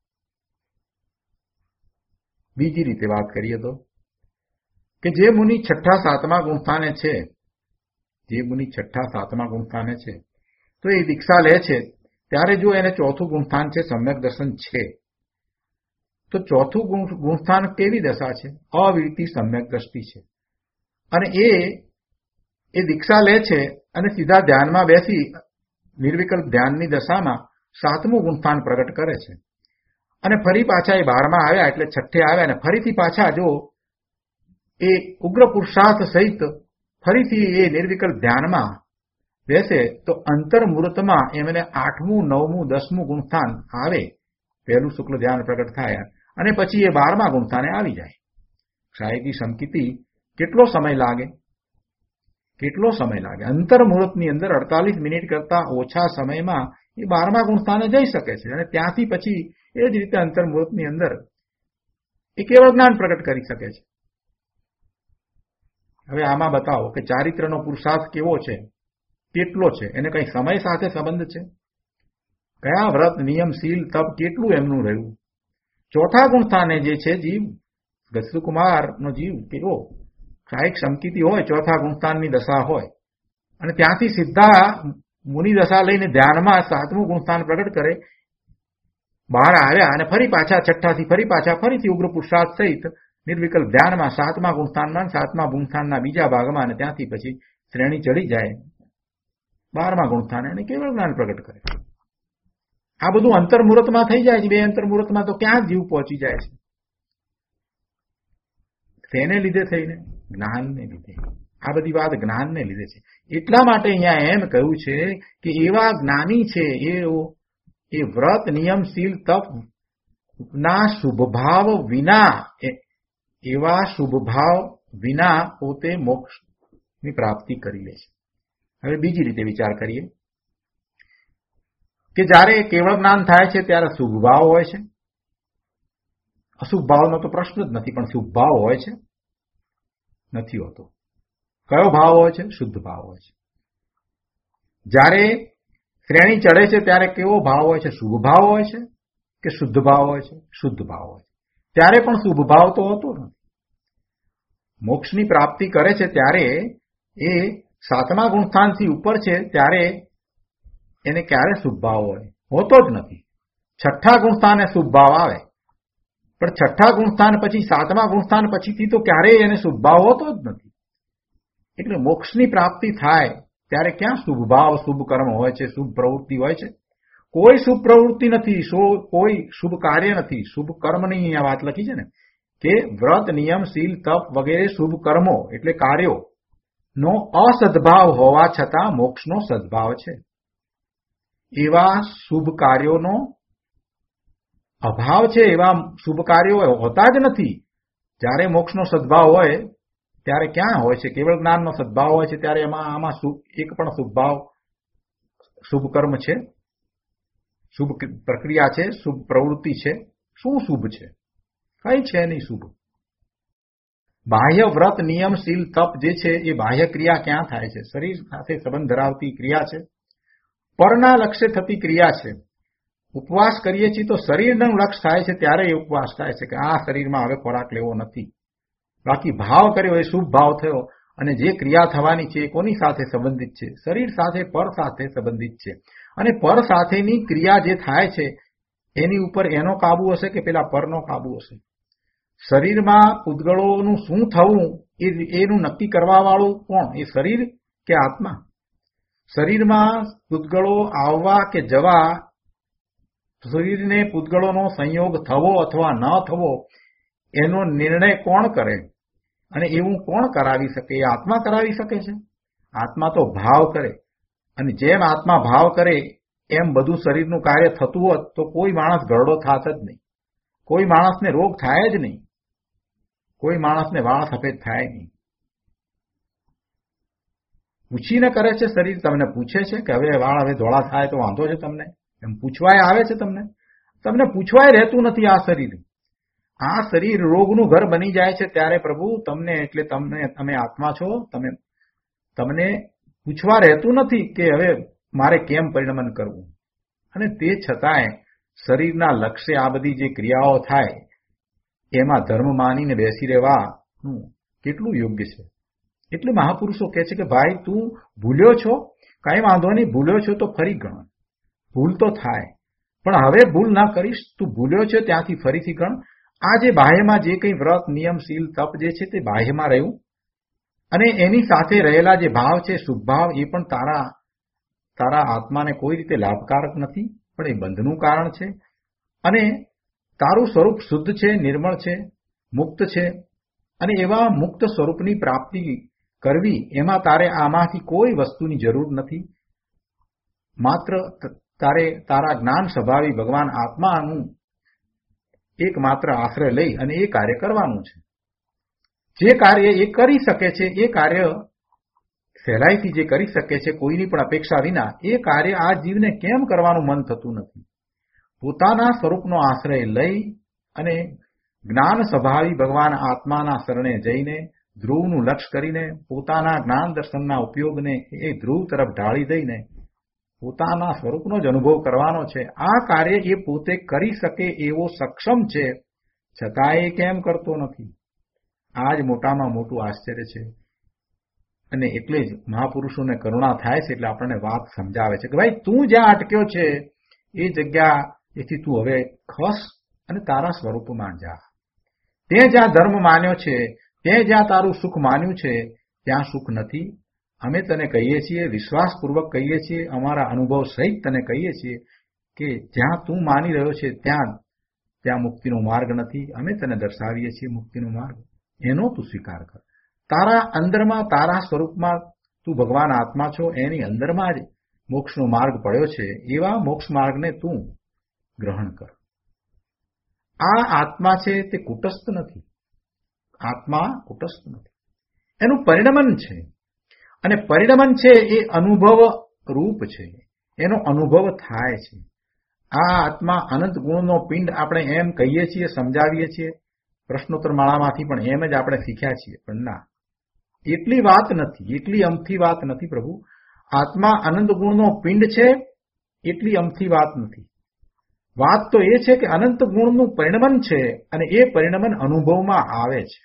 બીજી રીતે વાત કરીએ તો કે જે મુનિ છઠ્ઠા સાતમા ગુણસ્થાને છે, જે મુનિ છઠ્ઠા સાતમા ગુણસ્થાને છે, તો એ દીક્ષા લે છે ત્યારે જો એને ચોથું ગુણસ્થાન છે, સમ્યક દર્શન છે, તો ચોથું ગુણસ્થાન કેવી દશા છે? અવિરતિ સમ્યક દ્રષ્ટિ છે. અને એ દીક્ષા લે છે અને સીધા ધ્યાનમાં બેસી નિર્વિકલ્પ ધ્યાનની દશામાં સાતમું ગુણસ્થાન પ્રગટ કરે છે. અને ફરી પાછા એ 12માં આવ્યા એટલે છઠ્ઠે આવ્યા અને ફરીથી પાછા જો એ ઉગ્ર પુરુષાર્થ સહિત ફરીથી એ નિર્વિકલ્પ ધ્યાનમાં બેસે તો અંતર્મુહૂર્તમાં એમને 8મું 9મું 10મું ગુણસ્થાન આવે. પહેલું શુક્લ ધ્યાન પ્રગટ થાય અને પછી એ 12મા ગુણસ્થાને આવી જાય. ક્ષાયકી સંકિતિ કેટલો સમય લાગે? કેટલો સમય લાગે? અંતર્મુહૂર્તની અંદર 48 મિનિટ કરતા ઓછા સમયમાં એ 12મા ગુણસ્થાને જઈ શકે છે અને ત્યાંથી પછી એ જ રીતે અંતર્મુહૂર્તની અંદર એ કેવળ જ્ઞાન પ્રગટ કરી શકે છે. હવે આમાં બતાવો કે ચારિત્રનો પુરુષાર્થ કેવો છે, કેટલો છે, એને કઈ સમય સાથે સંબંધ છે? કયા વ્રત નિયમ શીલ તપ કેટલું એમનું રહ્યું? ચોથા ગુણસ્થાને જે છે જીવ, ગજસુકુમારનો જીવ કેવો કાયિક સંકિતિ હોય, ચોથા ગુણસ્થાનની દશા હોય અને ત્યાંથી સીધા મુનિ દશા લઈને ધ્યાનમાં સાતમું ગુણસ્થાન પ્રગટ કરે, બહાર આવ્યા અને ફરી પાછા છઠ્ઠાથી ફરી પાછા ફરીથી ઉગ્ર પુરુષાર્થ સહિત નિર્વિકલ્પ ધ્યાનમાં સાતમા ગુણસ્થાનમાં, સાતમા ગુણસ્થાનના બીજા ભાગમાં અને ત્યાંથી પછી શ્રેણી ચડી જાય 12મા ગુણસ્થાને અને કેવળ જ્ઞાન પ્રગટ કરે. આ બધું અંતર્મુહૂર્તમાં થઈ જાય છે. બે અંતર્મુહૂર્તમાં તો ક્યાં જીવ પહોંચી જાય છે? તેને લીધે થઈને જ્ઞાનને લીધે. આ બધી વાત જ્ઞાનને લીધે છે. એટલા માટે અહીંયા એમ કહ્યું છે કે એવા જ્ઞાની છે એ વ્રત નિયમ શીલ તપ ના શુભભાવ વિના, એવા શુભભાવ વિના પોતે મોક્ષની પ્રાપ્તિ કરી લે છે. હવે બીજી રીતે વિચાર કરીએ કે જ્યારે કેવળ જ્ઞાન થાય છે ત્યારે શુભ ભાવ હોય છે. અશુભ ભાવનો તો પ્રશ્ન જ નથી, પણ શુભ ભાવ હોય છે? નથી હોતો. કયો ભાવ હોય છે? શુદ્ધ ભાવ હોય છે. જ્યારે શ્રેણી ચડે છે ત્યારે કેવો ભાવ હોય છે? શુભ ભાવ હોય છે કે શુદ્ધ ભાવ હોય છે? શુદ્ધ ભાવ હોય છે. ત્યારે પણ શુભ ભાવ તો હોતો નથી. મોક્ષની પ્રાપ્તિ કરે છે ત્યારે એ સાતમા ગુણસ્થાનથી ઉપર છે ત્યારે એને ક્યારે શુભ ભાવ હોય? હોતો જ નથી. છઠ્ઠા ગુણસ્થાને શુભ ભાવ આવે, પણ છઠ્ઠા ગુણસ્થાન પછી સાતમા ગુણસ્થાન પછીથી તો ક્યારેય એને શુભ ભાવ હોતો જ નથી. એટલે મોક્ષની પ્રાપ્તિ થાય ત્યારે ક્યાં શુભ ભાવ, શુભ કર્મ હોય છે, શુભ પ્રવૃત્તિ હોય છે? કોઈ શુભ પ્રવૃત્તિ નથી, કોઈ શુભ કાર્ય નથી. શુભ કર્મની અહીંયા વાત લખી છે ને કે વ્રત નિયમ શીલ તપ વગેરે શુભ કર્મો એટલે કાર્યો નો અસદભાવ હોવા છતાં મોક્ષનો સદભાવ છે. એવા શુભ કાર્યોનો અભાવ છે, એવા શુભ કાર્યો હોતા જ નથી. જ્યારે મોક્ષનો સદભાવ હોય ત્યારે ક્યાં હોય છે? કેવળ જ્ઞાનનો સદભાવ હોય છે ત્યારે આમાં એક પણ શુભભાવ, શુભ કર્મ છે, શુભ પ્રક્રિયા છે, શુભ પ્રવૃત્તિ છે? શું શુભ છે? કઈ છે નહીં શુભ. બાહ્ય વ્રત નિયમ શીલ તપ જે છે એ બાહ્ય ક્રિયા ક્યાં થાય છે? શરીર સાથે સંબંધ ધરાવતી ક્રિયા છે, પરના લક્ષ્ય થતી ક્રિયા છે. ઉપવાસ કરીએ છીએ તો શરીરનું લક્ષ્ય થાય છે ત્યારે એ ઉપવાસ થાય છે કે આ શરીરમાં હવે ખોરાક લેવો નથી. બાકી ભાવ કર્યો એ શુભ ભાવ થયો અને જે ક્રિયા થવાની છે એ કોની સાથે સંબંધિત છે? શરીર સાથે, પર સાથે સંબંધિત છે. અને પર સાથેની ક્રિયા જે થાય છે એની ઉપર એનો કાબુ હશે કે પેલા પરનો કાબુ હશે? શરીરમાં પૂતગળોનું શું થવું એનું નક્કી કરવા વાળું કોણ? એ શરીર કે આત્મા? શરીરમાં પૂતગળો આવવા કે જવા, શરીરને પૂતગળોનો સંયોગ થવો અથવા ન થવો એનો નિર્ણય કોણ કરે? અને એવું કોણ કરાવી શકે? એ આત્મા કરાવી શકે છે? આત્મા તો ભાવ કરે, અને જેમ આત્મા ભાવ કરે એમ બધું શરીરનું કાર્ય થતું હોત તો કોઈ માણસ ગરડો થાત જ નહીં, કોઈ માણસને રોગ થાય જ નહીં, કોઈ માણસને વાળ સફેદ થાય નહીં. પૂછીને કરે છે શરીર? તમને પૂછે છે કે હવે વાળ હવે ધોળા થાય તો વાંધો છે તમને? એમ પૂછવાય આવે છે તમને? તમને પૂછવાય રહેતું નથી. આ શરીર રોગનું ઘર બની જાય છે ત્યારે પ્રભુ તમને, એટલે તમે આત્મા છો, તમને પૂછવા રહેતું નથી કે હવે મારે કેમ પરિણમન કરવું. અને તે છતાંય શરીરના લક્ષ્ય આ બધી જે ક્રિયાઓ થાય એમાં ધર્મ માનીને બેસી રહેવાનું કેટલું યોગ્ય છે? એટલે મહાપુરુષો કહે છે કે ભાઈ તું ભૂલ્યો છો, કાંઈ વાંધો નહીં, ભૂલ્યો છો તો ફરી ગણ. ભૂલ તો થાય, પણ હવે ભૂલ ના કરીશ. તું ભૂલ્યો છે ત્યાંથી ફરીથી ગણ. આ જે બાહ્યમાં જે કંઈ વ્રત, નિયમ, શીલ, તપ જે છે તે બાહ્યમાં રહ્યું, અને એની સાથે રહેલા જે ભાવ છે, શુભ ભાવ, એ પણ તારા આત્માને કોઈ રીતે લાભકારક નથી, પણ એ બંધનું કારણ છે. અને તારું સ્વરૂપ શુદ્ધ છે, નિર્મળ છે, મુક્ત છે, અને એવા મુક્ત સ્વરૂપની પ્રાપ્તિ કરવી એમાં તારે આમાંથી કોઈ વસ્તુની જરૂર નથી. માત્ર તારે તારા જ્ઞાન સ્વભાવી ભગવાન આત્માનું એકમાત્ર આશ્રય લઈ અને એ કાર્ય કરવાનું છે. જે કાર્ય એ કરી શકે છે, એ કાર્ય સહેલાઈથી જે કરી શકે છે કોઈની પણ અપેક્ષા વિના, એ કાર્ય આ જીવને કેમ કરવાનું મન થતું નથી? પોતાના સ્વરૂપનો આશ્રય લઈ અને જ્ઞાન સ્વભાવી ભગવાન આત્માના શરણે જઈને ધ્રુવનું લક્ષ્ય કરીને પોતાના જ્ઞાન દર્શનના ઉપયોગને એ ધ્રુવ તરફ ઢાળી દઈને પોતાના સ્વરૂપનો જ અનુભવ કરવાનો છે. આ કાર્ય એ પોતે કરી શકે એવો સક્ષમ છે, છતાં એ કેમ કરતો નથી? આ જ મોટામાં મોટું આશ્ચર્ય છે. અને એટલે જ મહાપુરુષોને કરુણા થાય છે, એટલે આપણને વાત સમજાવે છે કે ભાઈ તું જ્યાં અટક્યો છે એ જગ્યા એથી તું હવે ખસ અને તારા સ્વરૂપમાં જા. તે જ્યાં ધર્મ માન્યો છે, તે જ્યાં તારું સુખ માન્યું છે, ત્યાં સુખ નથી. અમે તને કહીએ છીએ, વિશ્વાસપૂર્વક કહીએ છીએ, અમારા અનુભવ સહિત તને કહીએ છીએ કે જ્યાં તું માની રહ્યો છે ત્યાં મુક્તિનો માર્ગ નથી. અમે તને દર્શાવીએ છીએ મુક્તિનો માર્ગ, એનો તું સ્વીકાર કર. તારા અંદરમાં, તારા સ્વરૂપમાં તું ભગવાન આત્મા છો, એની અંદરમાં જ મોક્ષનો માર્ગ પડ્યો છે. એવા મોક્ષ માર્ગને તું ગ્રહણ કર. આ આત્મા છે તે કુટસ્થ નથી. આત્મા કુટસ્થ નથી, એનું પરિણમન છે. અને પરિણમન છે એ અનુભવ રૂપ છે, એનો અનુભવ થાય છે. આ આત્મા અનંત ગુણનો પિંડ આપણે એમ કહીએ છીએ, સમજાવીએ છીએ, પ્રશ્નોત્તર માળામાંથી પણ એમ જ આપણે શીખ્યા છીએ. પણ ના, એટલી વાત નથી, એટલી અમથી વાત નથી પ્રભુ. આત્મા અનંત ગુણનો પિંડ છે એટલી અમથી વાત નથી. વાત તો એ છે કે અનંત ગુણનું પરિણમન છે, અને એ પરિણમન અનુભવમાં આવે છે.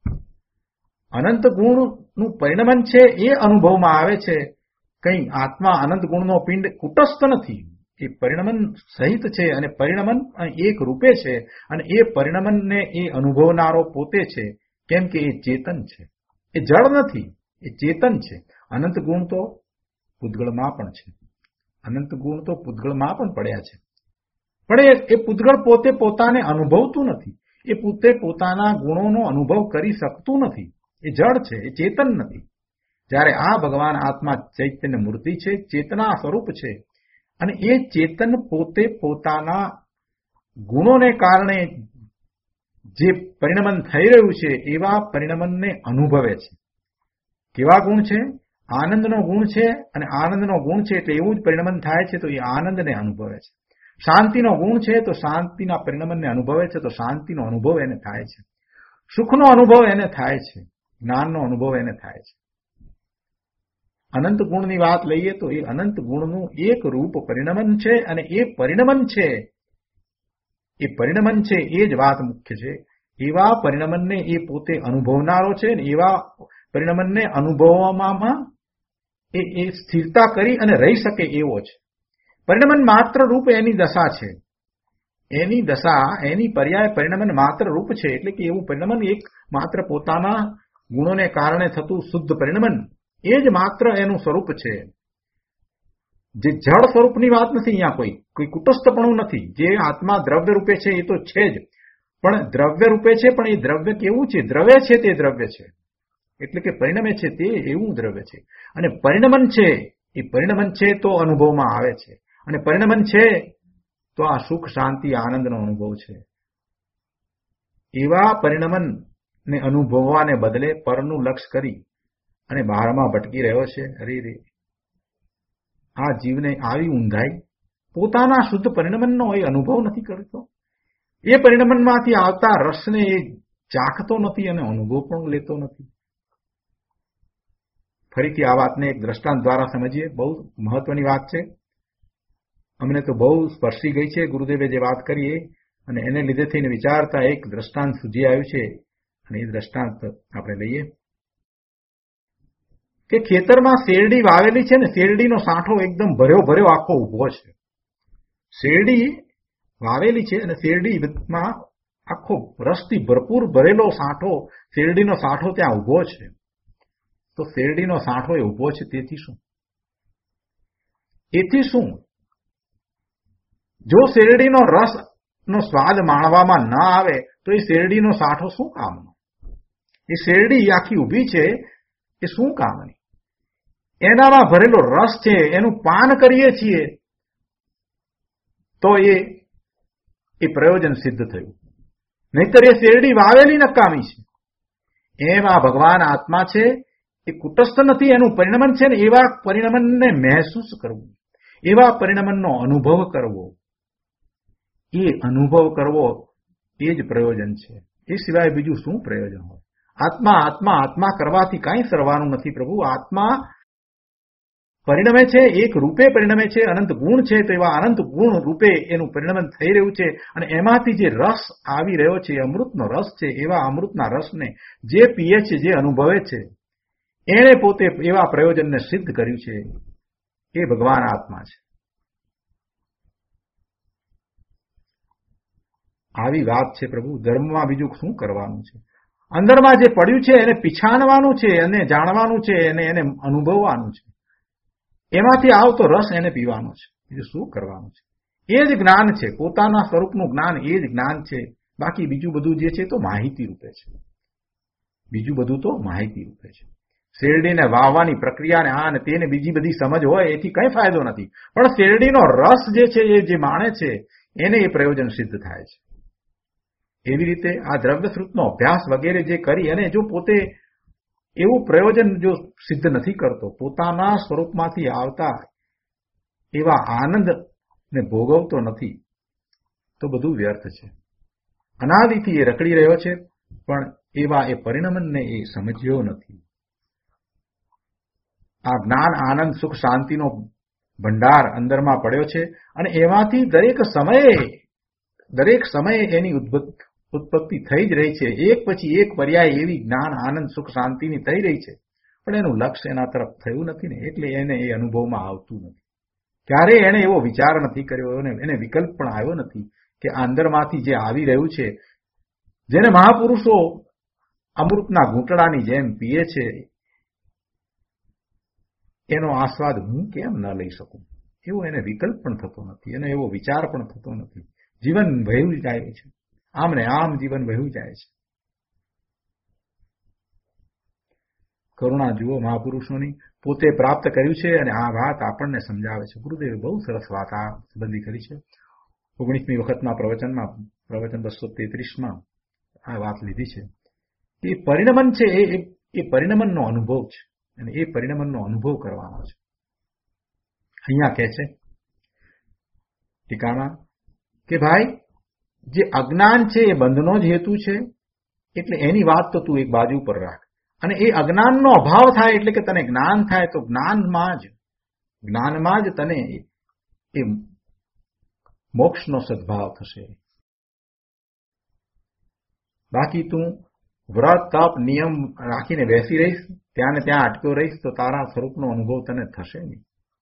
અનંત ગુણનું પરિણમન છે એ અનુભવમાં આવે છે. કંઈ આત્મા અનંત ગુણનો પિંડ કુટસ્થ નથી, એ પરિણમન સહિત છે, અને પરિણમન એક રૂપે છે, અને એ પરિણમનને એ અનુભવનારો પોતે છે. કેમ કે એ ચેતન છે, એ જળ નથી, એ ચેતન છે. અનંત ગુણ તો પૂતગળમાં પણ છે, અનંત ગુણ તો પૂતગળમાં પણ પડ્યા છે, પણ એ પૂતગળ પોતે પોતાને અનુભવતું નથી. એ પોતે પોતાના ગુણોનો અનુભવ કરી શકતું નથી. એ જળ છે, એ ચેતન નથી. જ્યારે આ ભગવાન આત્મા ચૈતન્ય મૂર્તિ છે, ચેતના સ્વરૂપ છે, અને એ ચેતન પોતે પોતાના ગુણોને કારણે જે પરિણમન થઈ રહ્યું છે એવા પરિણમનને અનુભવે છે. કેવા ગુણ છે? આનંદનો ગુણ છે, અને આનંદનો ગુણ છે એટલે એવું જ પરિણમન થાય છે, તો એ આનંદને અનુભવે છે. શાંતિનો ગુણ છે તો શાંતિના પરિણમનને અનુભવે છે, તો શાંતિનો અનુભવ એને થાય છે. સુખનો અનુભવ એને થાય છે, જ્ઞાનનો અનુભવ એને થાય છે. અનંત ગુણની વાત લઈએ તો એ અનંત ગુણનું એક રૂપ પરિણમન છે, અને એ પરિણમન છે એ જ વાત મુખ્ય છે. એવા પરિણમનને એ પોતે અનુભવનારો છે, ને એવા પરિણમનને અનુભવવામાં એ સ્થિરતા કરી અને રહી શકે એવો છે. પરિણમન માત્ર રૂપ એની દશા છે. એની દશા, એની પર્યાય પરિણમન માત્ર રૂપ છે. એટલે કે એવું પરિણમન એક માત્ર પોતાના ગુણોને કારણે થતું શુદ્ધ પરિણમન એ જ માત્ર એનું સ્વરૂપ છે. જે જળ સ્વરૂપની વાત નથી. અહીંયા કોઈ કુટસ્થપણું નથી. જે આત્મા દ્રવ્ય રૂપે છે એ તો છે જ, પણ દ્રવ્ય રૂપે છે. પણ એ દ્રવ્ય કેવું છે? દ્રવ્ય છે તે દ્રવ્ય છે. એટલે કે પરિણમે છે તે એવું દ્રવ્ય છે. અને પરિણમન છે એ પરિણમન છે તો અનુભવમાં આવે છે. અને પરિણમન છે તો આ સુખ, શાંતિ, આનંદનો અનુભવ છે. એવા પરિણમનને અનુભવવાને બદલે પરનું લક્ષ્ય કરી અને બહારમાં ભટકી રહ્યો છે. અરે રે, આ જીવને આવી ઊંધાઈ, પોતાના શુદ્ધ પરિણમનનો એ અનુભવ નથી કરતો. એ પરિણમનમાંથી આવતા રસને એ ચાખતો નથી અને અનુભવ પણ લેતો નથી. ફરીથી આ વાતને એક દ્રષ્ટાંત દ્વારા સમજીએ. બહુ મહત્વની વાત છે. અમને તો બહુ સ્પર્શી ગઈ છે ગુરુદેવે જે વાત કરી એ, અને એને લીધે થઈને વિચારતા એક દ્રષ્ટાંત સૂજી આવ્યું છે. અને એ દ્રષ્ટાંત આપણે લઈએ કે ખેતરમાં શેરડી વાવેલી છે ને, શેરડીનો સાંઠો એકદમ ભર્યો આખો ઉભો છે. શેરડી વાવેલી છે અને શેરડીમાં આખો રસથી ભરપૂર ભરેલો સાંઠો, શેરડીનો સાંઠો ત્યાં ઉભો છે. તો શેરડીનો સાંઠો એ ઉભો છે તેથી શું? એથી શું? જો શેરડીનો રસનો સ્વાદ માણવામાં ન આવે તો એ શેરડીનો સાંઠો શું કામનો? એ શેરડી આખી ઊભી છે એ શું કામની? એનામાં ભરેલો રસ છે, એનું પાન કરીએ છીએ તો એ પ્રયોજન સિદ્ધ થયું. નહીતર એ શેરડી વાવેલી નકામી છે. એમ આ ભગવાન આત્મા છે એ કુટસ્થ નથી, એનું પરિણમન છે ને. એવા પરિણમનને મહેસૂસ કરવું, એવા પરિણમનનો અનુભવ કરવો, એ અનુભવ કરવો એ જ પ્રયોજન છે. એ સિવાય બીજું શું પ્રયોજન હોય? આત્મા આત્મા આત્મા કરવાથી કાંઈ સરવાનું નથી પ્રભુ. આત્મા પરિણમે છે, એક રૂપે પરિણમે છે, અનંત ગુણ છે. તો એવા અનંત ગુણ રૂપે એનું પરિણમન થઈ રહ્યું છે. અને એમાંથી જે રસ આવી રહ્યો છે, અમૃતનો રસ છે. એવા અમૃતના રસને જે પીએ છે, જે અનુભવે છે, એણે પોતે એવા પ્રયોજનને સિદ્ધ કર્યું છે. એ ભગવાન આત્મા છે. આવી વાત છે પ્રભુ. ધર્મમાં બીજું શું કરવાનું છે? અંદરમાં જે પડ્યું છે એને પીછાણવાનું છે, એને જાણવાનું છે, એને અનુભવવાનું છે. એમાંથી આવતો રસ એને પીવાનો છે. બીજું શું કરવાનું છે? એ જ જ્ઞાન છે. પોતાના સ્વરૂપનું જ્ઞાન એ જ જ્ઞાન છે. બાકી બીજું બધું જે છે તો માહિતી રૂપે છે. બીજું બધું તો માહિતી રૂપે છે. શેરડીને વાવવાની પ્રક્રિયાને આ ને તેને બીજી બધી સમજ હોય એથી કઈ ફાયદો નથી. પણ શેરડીનો રસ જે છે એ જે માણે છે એને એ પ્રયોજન સિદ્ધ થાય છે. એવી રીતે આ દ્રવ્યશ્રુતનો અભ્યાસ વગેરે જે કરી અને જો પોતે એવું પ્રયોજન જો સિદ્ધ નથી કરતો, પોતાના સ્વરૂપમાંથી આવતા એવા આનંદને ભોગવતો નથી, તો બધું વ્યર્થ છે. અનાદિથી એ રખડી રહ્યો છે, પણ એવા એ પરિણમનને એ સમજ્યો નથી. આ જ્ઞાન, આનંદ, સુખ, શાંતિનો ભંડાર અંદરમાં પડ્યો છે અને એમાંથી દરેક સમયે એની ઉત્પત્તિ થઈ જ રહી છે. એક પછી એક પર્યાય એવી જ્ઞાન, આનંદ, સુખ, શાંતિની થઈ રહી છે. પણ એનું લક્ષ્ય એના તરફ થયું નથી ને, એટલે એને એ અનુભવમાં આવતું નથી. ક્યારેય એને એવો વિચાર નથી કર્યો, એને વિકલ્પ પણ આવ્યો નથી કે આ અંદરમાંથી જે આવી રહ્યું છે, જેને મહાપુરુષો અમૃતના ઘૂંટડાની જેમ પીએ છે, એનો આસ્વાદ હું કેમ ન લઈ શકું? એવો એને વિકલ્પ પણ થતો નથી, એને એવો વિચાર પણ થતો નથી. જીવન વહ્યું જાય છે, આમ ને આમ જીવન વહ્યું જાય છે. કરુણા જુઓ મહાપુરુષોની. પોતે પ્રાપ્ત કર્યું છે અને આ વાત આપણને સમજાવે છે. ગુરુદેવે બહુ સરસ વાત આ સંબંધી કરી છે. 19મી વખતના પ્રવચનમાં, પ્રવચન 233માં આ વાત લીધી છે. એ પરિણમન છે, એ પરિણમનનો અનુભવ છે અને એ પરિણમનનો અનુભવ કરવાનો છે. અહીંયા કહે છે ટીકામાં કે ભાઈ, જે અજ્ઞાન છે એ બંધનો જ હેતુ છે, એટલે એની વાત તો તું એક બાજુ પર રાખ. અને એ અજ્ઞાનનો અભાવ થાય એટલે કે તને જ્ઞાન થાય, તો જ્ઞાનમાં જ તને એ મોક્ષનો સદભાવ થશે. બાકી તું વ્રત તપ નિયમ રાખીને બેસી રહીશ, ત્યાં ને ત્યાં અટક્યો રહીશ, તો તારા સ્વરૂપનો અનુભવ તને થશે નહીં.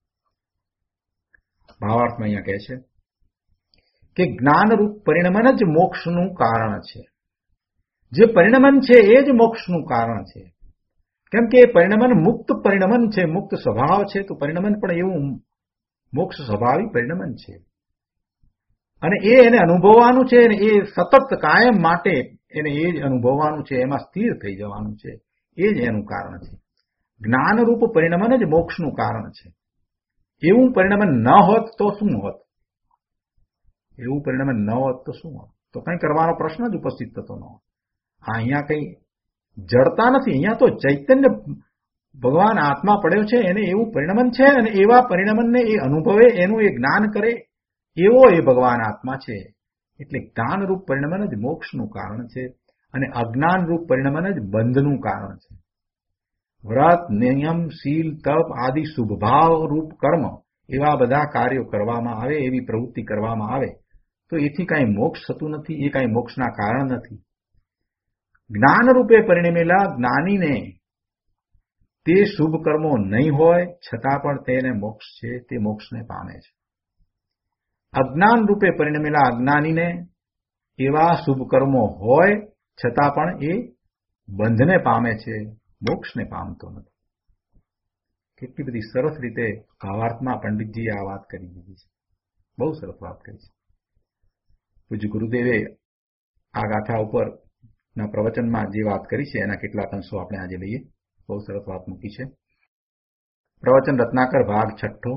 ભાવાર્થમાં અહીંયા કહે છે કે જ્ઞાનરૂપ પરિણમન જ મોક્ષનું કારણ છે. જે પરિણમન છે એ જ મોક્ષનું કારણ છે. કેમ કે એ પરિણમન મુક્ત પરિણમન છે, મુક્ત સ્વભાવ છે, તો પરિણમન પણ એવું મોક્ષ સ્વભાવી પરિણમન છે. અને એને અનુભવવાનું છે, અને એ સતત કાયમ માટે એને એ જ અનુભવવાનું છે, એમાં સ્થિર થઈ જવાનું છે. એ જ એનું કારણ છે. જ્ઞાનરૂપ પરિણમન જ મોક્ષનું કારણ છે. એવું પરિણમન ન હોત તો શું હોત? એવું પરિણમન ન હોત તો શું હોત? તો કંઈ કરવાનો પ્રશ્ન જ ઉપસ્થિત થતો ન હોત. અહીંયા કંઈ જડતા નથી, અહીંયા તો ચૈતન્ય ભગવાન આત્મા પડ્યો છે, એને એવું પરિણમન છે, અને એવા પરિણમનને એ અનુભવે, એનું એ જ્ઞાન કરે, એવો એ ભગવાન આત્મા છે. એટલે જ્ઞાનરૂપ પરિણમન જ મોક્ષનું કારણ છે, અને અજ્ઞાનરૂપ પરિણમન જ બંધનું કારણ છે. વ્રત, નિયમ, શીલ, તપ આદિ શુભભાવ રૂપ કર્મ, એવા બધા કાર્યો કરવામાં આવે, એવી પ્રવૃત્તિ કરવામાં આવે, તો એથી કાંઈ મોક્ષ થતું નથી, એ કાંઈ મોક્ષના કારણ નથી. જ્ઞાન રૂપે પરિણમેલા જ્ઞાનીને તે શુભ કર્મો નહીં હોય છતાં પણ તેને મોક્ષ છે, તે મોક્ષને પામે છે. અજ્ઞાન રૂપે પરિણમેલા અજ્ઞાનીને એવા શુભ કર્મો હોય છતાં પણ એ બંધને પામે છે, મોક્ષને પામતો નથી. કેટલી બધી સરસ રીતે ભાવાર્થમાં પંડિતજીએ આ વાત કરી દીધી છે. બહુ સરસ વાત કરી છે. પૂજ્ય ગુરુદેવે આ ગાથા ઉપર ના પ્રવચનમાં જે વાત કરી છે એના કેટલાક અંશો આપણે આજે લઈએ. બહુ સરસ વાત મૂકી છે. પ્રવચન રત્નાકર ભાગ 6,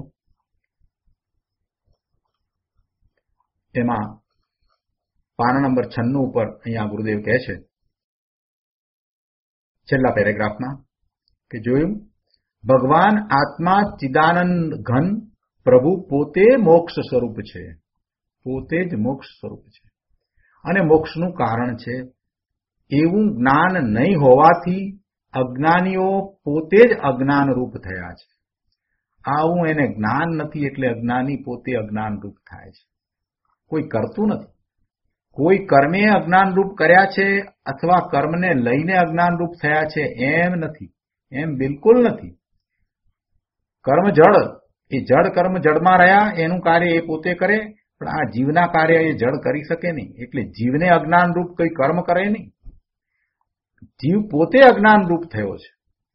એમાં પાના નંબર 96 ઉપર અહીંયા ગુરુદેવ કહે છે, છેલ્લા પેરેગ્રાફમાં, કે જોયું ભગવાન આત્મા ચિદાનંદ ઘન પ્રભુ પોતે મોક્ષ સ્વરૂપ છે, પોતે જ મોક્ષ સ્વરૂપ છે અને મોક્ષનું કારણ છે. એવું જ્ઞાન નહીં હોવાથી અજ્ઞાનીઓ પોતે જ અજ્ઞાન રૂપ થયા છે. આવું એને જ્ઞાન નથી એટલે અજ્ઞાની પોતે અજ્ઞાન રૂપ થાય છે. કોઈ કરતું નથી. કોઈ કર્મે અજ્ઞાન રૂપ કર્યા છે અથવા કર્મને લઈને અજ્ઞાન રૂપ થયા છે એમ નથી, એમ બિલકુલ નથી. કર્મ જડ, એ જડ કર્મ જડમાં રહ્યા, એનું કાર્ય એ પોતે કરે, પણ આ જીવના કાર્ય એ જડ કરી શકે નહીં. એટલે જીવને અજ્ઞાન રૂપ કોઈ કર્મ કરે નહીં. જીવ પોતે અજ્ઞાન રૂપ થયો છે,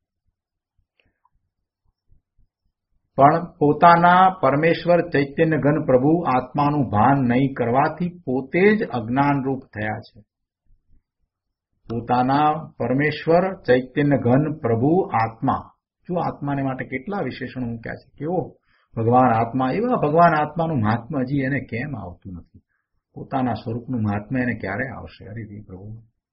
પણ પોતાના પરમેશ્વર ચૈતન્ય ઘન પ્રભુ આત્માનું ભાન નહીં કરવાથી પોતે જ અજ્ઞાન રૂપ થયા છે. પોતાના પરમેશ્વર ચૈતન્ય ઘન પ્રભુ આત્મા, જો આત્માને માટે કેટલા વિશેષણો મૂક્યા છે. કેવો ભગવાન આત્મા, એવા ભગવાન આત્માનું મહાત્મા હજી એને કેમ આવતું નથી? પોતાના સ્વરૂપનું મહાત્મા એને ક્યારે આવશે? હરિ પ્રભુ.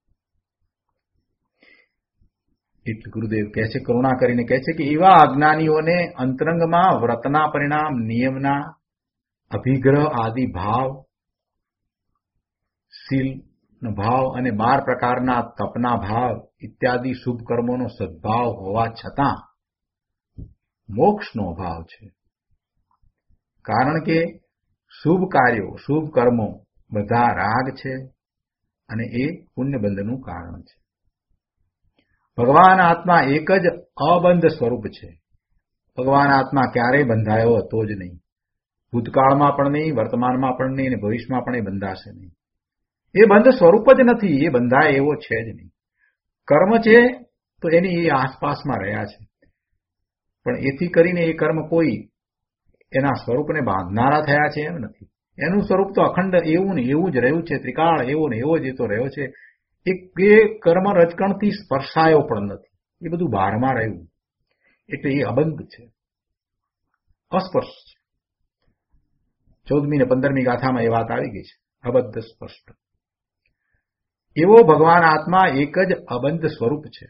એટલે ગુરુદેવ કહે છે, કરુણા કરીને કહે છે કે એવા અજ્ઞાનીઓને અંતરંગમાં વ્રતના પરિણામ, નિયમના, અભિગ્રહ આદિ ભાવ, શીલ ભાવ અને 12 પ્રકારના તપના ભાવ ઇત્યાદિ શુભ કર્મોનો સદભાવ હોવા છતાં મોક્ષનો અભાવ છે. કારણ કે શુભ કાર્યો, શુભ કર્મો બધા રાગ છે અને એ પુણ્યબંધનું કારણ છે. ભગવાન આત્મા એક જ અબંધ સ્વરૂપ છે. ભગવાન આત્મા ક્યારેય બંધાયો હતો જ નહીં. ભૂતકાળમાં પણ નહીં, વર્તમાનમાં પણ નહીં, અને ભવિષ્યમાં પણ એ બંધાશે નહીં. એ બંધ સ્વરૂપ જ નથી, એ બંધાય એવો છે જ નહીં. કર્મ છે તો એની એ આસપાસમાં રહ્યા છે, પણ એથી કરીને એ કર્મ કોઈ એના સ્વરૂપને બાંધનારા થયા છે એમ નથી. એનું સ્વરૂપ તો અખંડ એવું ને એવું જ રહ્યું છે, ત્રિકાળ એવો ને એવો જ એ તો રહ્યો છે. એ કર્મ રજકણથી સ્પર્શાયો પણ નથી, એ બધું બહારમાં રહ્યું. એટલે એ અબંધ છે, અસ્પર્શ છે. 14મી ને 15મી ગાથામાં એ વાત આવી ગઈ છે, અબદ્ધ સ્પષ્ટ. એવો ભગવાન આત્મા એક જ અબંધ સ્વરૂપ છે.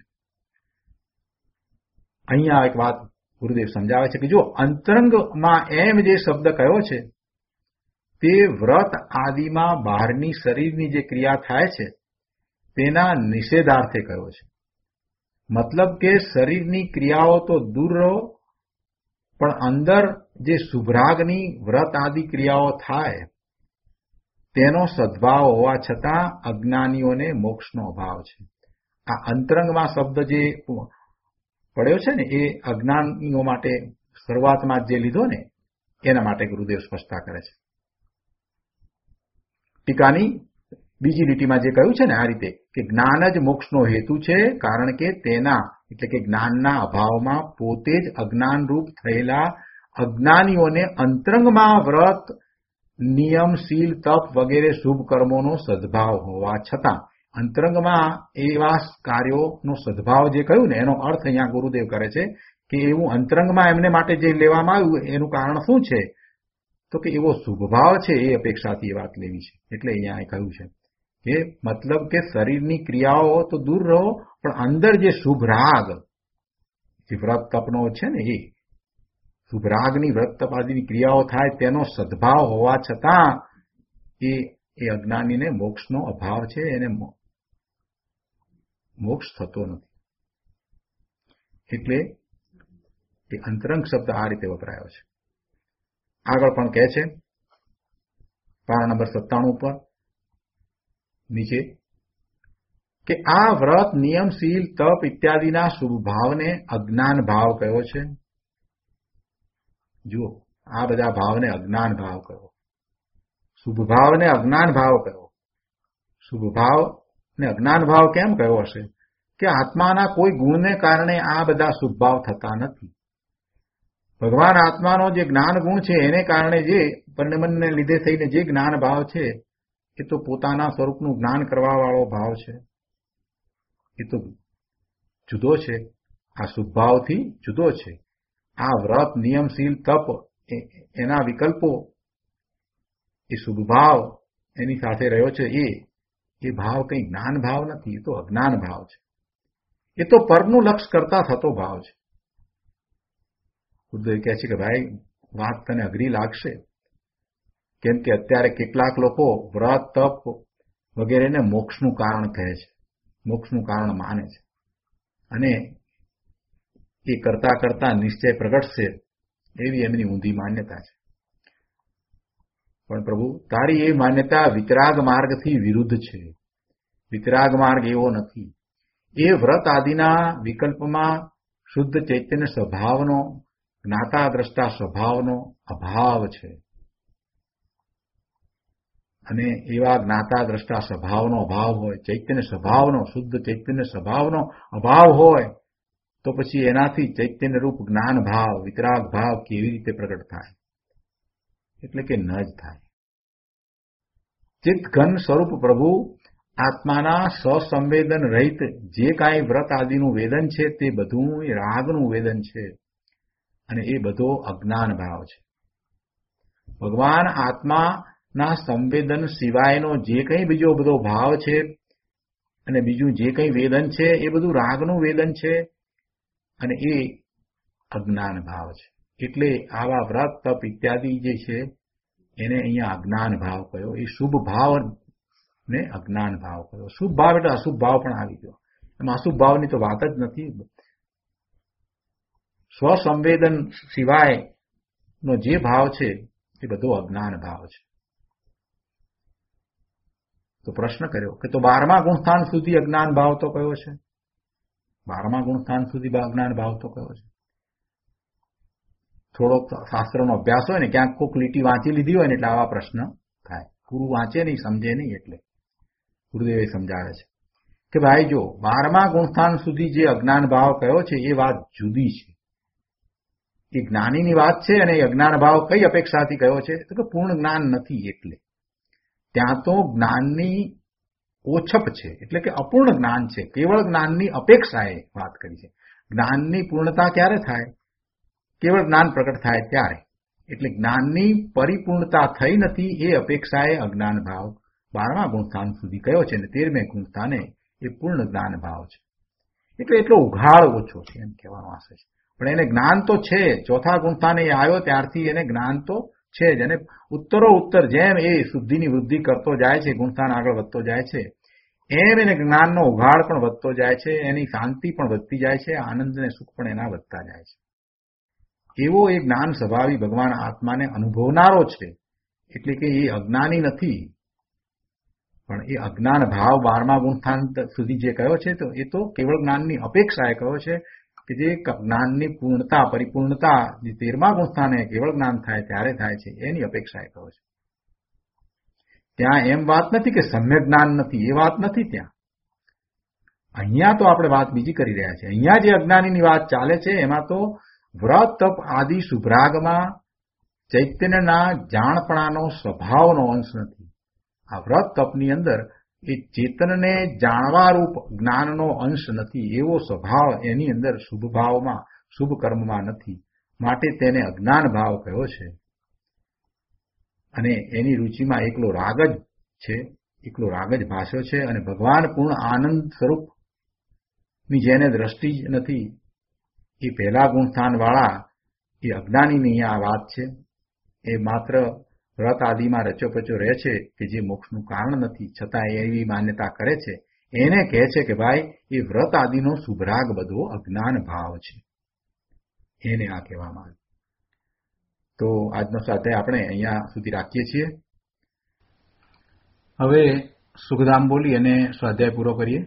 અહીંયા એક વાત ગુરુદેવ સમજાવે છે કે જો અંતરંગમાં એમ જે શબ્દ કયો છે તે વ્રત આદિમાં બહારની શરીરની જે ક્રિયા થાય છે તેના નિષેધાર્થે કયો છે. મતલબ કે શરીરની ક્રિયાઓ તો દૂર રહો, પણ અંદર જે શુભરાગની વ્રત આદિ ક્રિયાઓ થાય તેનો સદભાવ હોવા છતાં અજ્ઞાનીઓને મોક્ષનો અભાવ છે. આ અંતરંગમાં શબ્દ જે પડ્યો છે ને એ અજ્ઞાનીઓ માટે શરૂઆતમાં જે લીધો ને એના માટે ગુરુદેવ સ્પષ્ટતા કરે છે. ટીકાની બીજી લીટીમાં જે કહ્યું છે ને આ રીતે કે જ્ઞાન જ મોક્ષનો હેતુ છે, કારણ કે તેના એટલે કે જ્ઞાનના અભાવમાં પોતે જ અજ્ઞાન રૂપ થયેલા અજ્ઞાનીઓને અંતરંગમાં વ્રત, નિયમ, શીલ, તપ વગેરે શુભ કર્મોનો સદભાવ હોવા છતાં અંતરંગમાં એવા કાર્યોનો સદભાવ જે કહ્યું ને એનો અર્થ અહીંયા ગુરુદેવ કરે છે કે એવું અંતરંગમાં એમને માટે જે લેવામાં આવ્યું એનું કારણ શું છે તો કે એવો શુભભાવ છે એ અપેક્ષાથી એ વાત લેવી છે. એટલે અહીંયા કહ્યું છે કે મતલબ કે શરીરની ક્રિયાઓ તો દૂર રહો, પણ અંદર જે શુભ રાગ જે વ્રત તપનો છે ને એ શુભ રાગની વ્રત તપ આદિની ક્રિયાઓ થાય તેનો સદભાવ હોવા છતાં એ અજ્ઞાનીને મોક્ષનો અભાવ છે, એને મોક્ષ થતો નથી. એટલે એ અંતરંગ શબ્દ આ રીતે વપરાયો છે. આગળ પણ કહે છે પાના નંબર 97 પર નીચે કે આ વ્રત, નિયમ, શીલ, તપ ઇત્યાદિના શુભ ભાવને અજ્ઞાન ભાવ કયો છે. જુઓ, આ બધા ભાવને અજ્ઞાન ભાવ કયો, શુભ ભાવને અજ્ઞાન ભાવ કયો. શુભ ભાવ ને અજ્ઞાન ભાવ કેમ કયો હશે કે આત્માના કોઈ ગુણને કારણે આ બધા શુભ ભાવ થતા નથી. ભગવાન આત્માનો જે જ્ઞાન ગુણ છે એને કારણે જે પરિણમનને લીધે થઈને જે જ્ઞાન ભાવ છે એ તો પોતાના સ્વરૂપનું જ્ઞાન કરવા વાળો ભાવ છે, એ તો જુદો છે, આ શુભ ભાવથી જુદો છે. આ વ્રત, નિયમ, શીલ, તપ એના વિકલ્પો એ શુભ ભાવ એની સાથે રહ્યો છે એ ભાવ કંઈ જ્ઞાન ભાવ નથી, એ તો અજ્ઞાન ભાવ છે. એ તો પરનું લક્ષ કરતા થતો ભાવ છે. ગુરુદેવ કહે છે કે ભાઈ વાત તને અઘરી લાગશે, કેમ કે અત્યારે કેટલાક લોકો વ્રત, તપ વગેરેને મોક્ષનું કારણ કહે છે, મોક્ષનું કારણ માને છે, અને એ કરતા કરતા નિશ્ચય પ્રગટશે એવી એમની ઊંધી માન્યતા છે. પણ પ્રભુ તારી એ માન્યતા વિતરાગ માર્ગથી વિરુદ્ધ છે. વિતરાગ માર્ગ એવો નથી. એ વ્રત આદિના વિકલ્પમાં શુદ્ધ ચૈતન્ય સ્વભાવનો, જ્ઞાતા દ્રષ્ટા સ્વભાવનો અભાવ છે. અને એવા જ્ઞાતા દ્રષ્ટા સ્વભાવનો અભાવ હોય, ચૈતન્ય સ્વભાવનો, શુદ્ધ ચૈતન્ય સ્વભાવનો અભાવ હોય તો પછી એનાથી ચૈતન્ય રૂપ જ્ઞાન ભાવ, વિતરાગ ભાવ કેવી રીતે પ્રગટ થાય? એટલે કે ન જ થાય. ચિત્ત ઘન સ્વરૂપ પ્રભુ આત્માના સ્વસંવેદન રહિત જે કાંઈ વ્રત આદિનું વેદન છે તે બધું રાગનું વેદન છે, અને એ બધો અજ્ઞાન ભાવ છે. ભગવાન આત્માના સંવેદન સિવાયનો જે કંઈ બીજો બધો ભાવ છે અને બીજું જે કંઈ વેદન છે એ બધું રાગનું વેદન છે, અને એ અજ્ઞાન ભાવ છે. એટલે આવા વ્રત, તપ ઇત્યાદિ જે છે એને અહીંયા અજ્ઞાન ભાવ કયો. એ શુભ ભાવ ને અજ્ઞાન ભાવ કયો. શુભ ભાવ એટલે અશુભ ભાવ પણ આવી ગયો. એમાં અશુભ ભાવની તો વાત જ નથી. સ્વસંવેદન સિવાયનો જે ભાવ છે એ બધો અજ્ઞાન ભાવ છે. તો પ્રશ્ન કર્યો કે તો 12મા ગુણસ્થાન સુધી અજ્ઞાન ભાવ તો કયો છે? 12મા ગુણસ્થાન સુધી અજ્ઞાન ભાવ તો કયો છે? થોડોક શાસ્ત્રનો અભ્યાસ હોય ને, ક્યાંક કોઈક લીટી વાંચી લીધી હોય ને એટલે આવા પ્રશ્ન થાય. પૂરું વાંચે નહીં, સમજે નહીં, એટલે ગુરુદેવે સમજાવે છે કે ભાઈ જો 12મા ગુણસ્થાન સુધી જે અજ્ઞાન ભાવ કયો છે એ વાત જુદી છે. એ જ્ઞાનીની વાત છે, અને એ અજ્ઞાન ભાવ કઈ અપેક્ષાથી કયો છે તો કે પૂર્ણ જ્ઞાન નથી, એટલે ત્યાં તો જ્ઞાનની ઓછપ છે, એટલે કે અપૂર્ણ જ્ઞાન છે. કેવળ જ્ઞાનની અપેક્ષાએ વાત કરી છે. જ્ઞાનની પૂર્ણતા ક્યારે થાય? કેવળ જ્ઞાન પ્રગટ થાય ત્યારે. એટલે જ્ઞાનની પરિપૂર્ણતા થઈ નથી એ અપેક્ષાએ અજ્ઞાન ભાવ 12મા ગુણસ્થાન સુધી કયો છે, અને 13મે ગુણસ્થાને એ પૂર્ણ જ્ઞાન ભાવ છે. એટલે એટલો ઉઘાડ ઓછો છે એમ કહેવાનો આશય છે. પણ એને જ્ઞાન તો છે. 4થા ગુણસ્થાને એ આવ્યો ત્યારથી એને જ્ઞાન તો છે જ, અને ઉત્તરો ઉત્તર જેમ એ શુદ્ધિની વૃદ્ધિ કરતો જાય છે, ગુણસ્થાન આગળ વધતો જાય છે, એમ એને જ્ઞાનનો ઉઘાડ પણ વધતો જાય છે, એની શાંતિ પણ વધતી જાય છે, આનંદ અને સુખ પણ એના વધતા જાય છે. એવો એ જ્ઞાન સ્વભાવી ભગવાન આત્માને અનુભવનારો છે. એટલે કે એ અજ્ઞાની નથી. પણ એ અજ્ઞાન ભાવ 12મા ગુણસ્થાન સુધી જે કહ્યો છે તો એ તો કેવળ જ્ઞાનની અપેક્ષાએ કહ્યો છે કે જે જ્ઞાનની પૂર્ણતા પરિપૂર્ણતા જે 13મા ગુણસ્થાને કેવળ જ્ઞાન થાય ત્યારે થાય છે એની અપેક્ષાએ કહ્યો છે. ત્યાં એમ વાત નથી કે સમ્યક જ્ઞાન નથી, એ વાત નથી ત્યાં. અહીંયા તો આપણે વાત બીજી કરી રહ્યા છીએ. અહીંયા જે અજ્ઞાનીની વાત ચાલે છે એમાં તો વ્રત તપ આદિ સુભ્રાગમાં ચૈતન્યના જાણપણાનો સ્વભાવનો અંશ નથી. આ વ્રત તપની અંદર એ ચેતનને જાણવારૂપ જ્ઞાનનો અંશ નથી. એવો સ્વભાવ એની અંદર શુભ ભાવમાં શુભ કર્મમાં નથી. માટે તેને અજ્ઞાન ભાવ કહ્યો છે. અને એની રુચિમાં એકલો રાગ જ છે, એકલો રાગ જ ભાષ્યો છે. અને ભગવાન પૂર્ણ આનંદ સ્વરૂપની જેને દ્રષ્ટિ જ નથી એ પહેલા ગુણસ્થાન વાળા એ અજ્ઞાનીની અહીંયા વાત છે. એ માત્ર વ્રત આદિમાં રચોપચો રહે છે કે જે મોક્ષનું કારણ નથી, છતાં એવી માન્યતા કરે છે. એને કહે છે કે ભાઈ એ વ્રત આદિનો શુભરાગ બધો અજ્ઞાન ભાવ છે. એને આ કહેવામાં આવે. તો આજનો સ્વાધ્યાય આપણે અહીંયા સુધી રાખીએ છીએ. હવે સુખધામ બોલી અને સ્વાધ્યાય પૂરો કરીએ.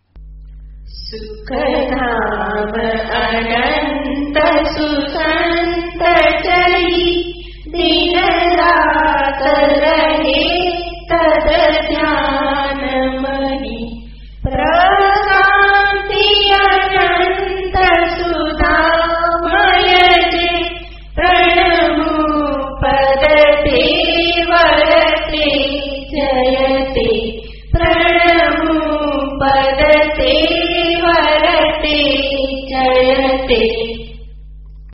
સુખધામ અનંત સુસંગ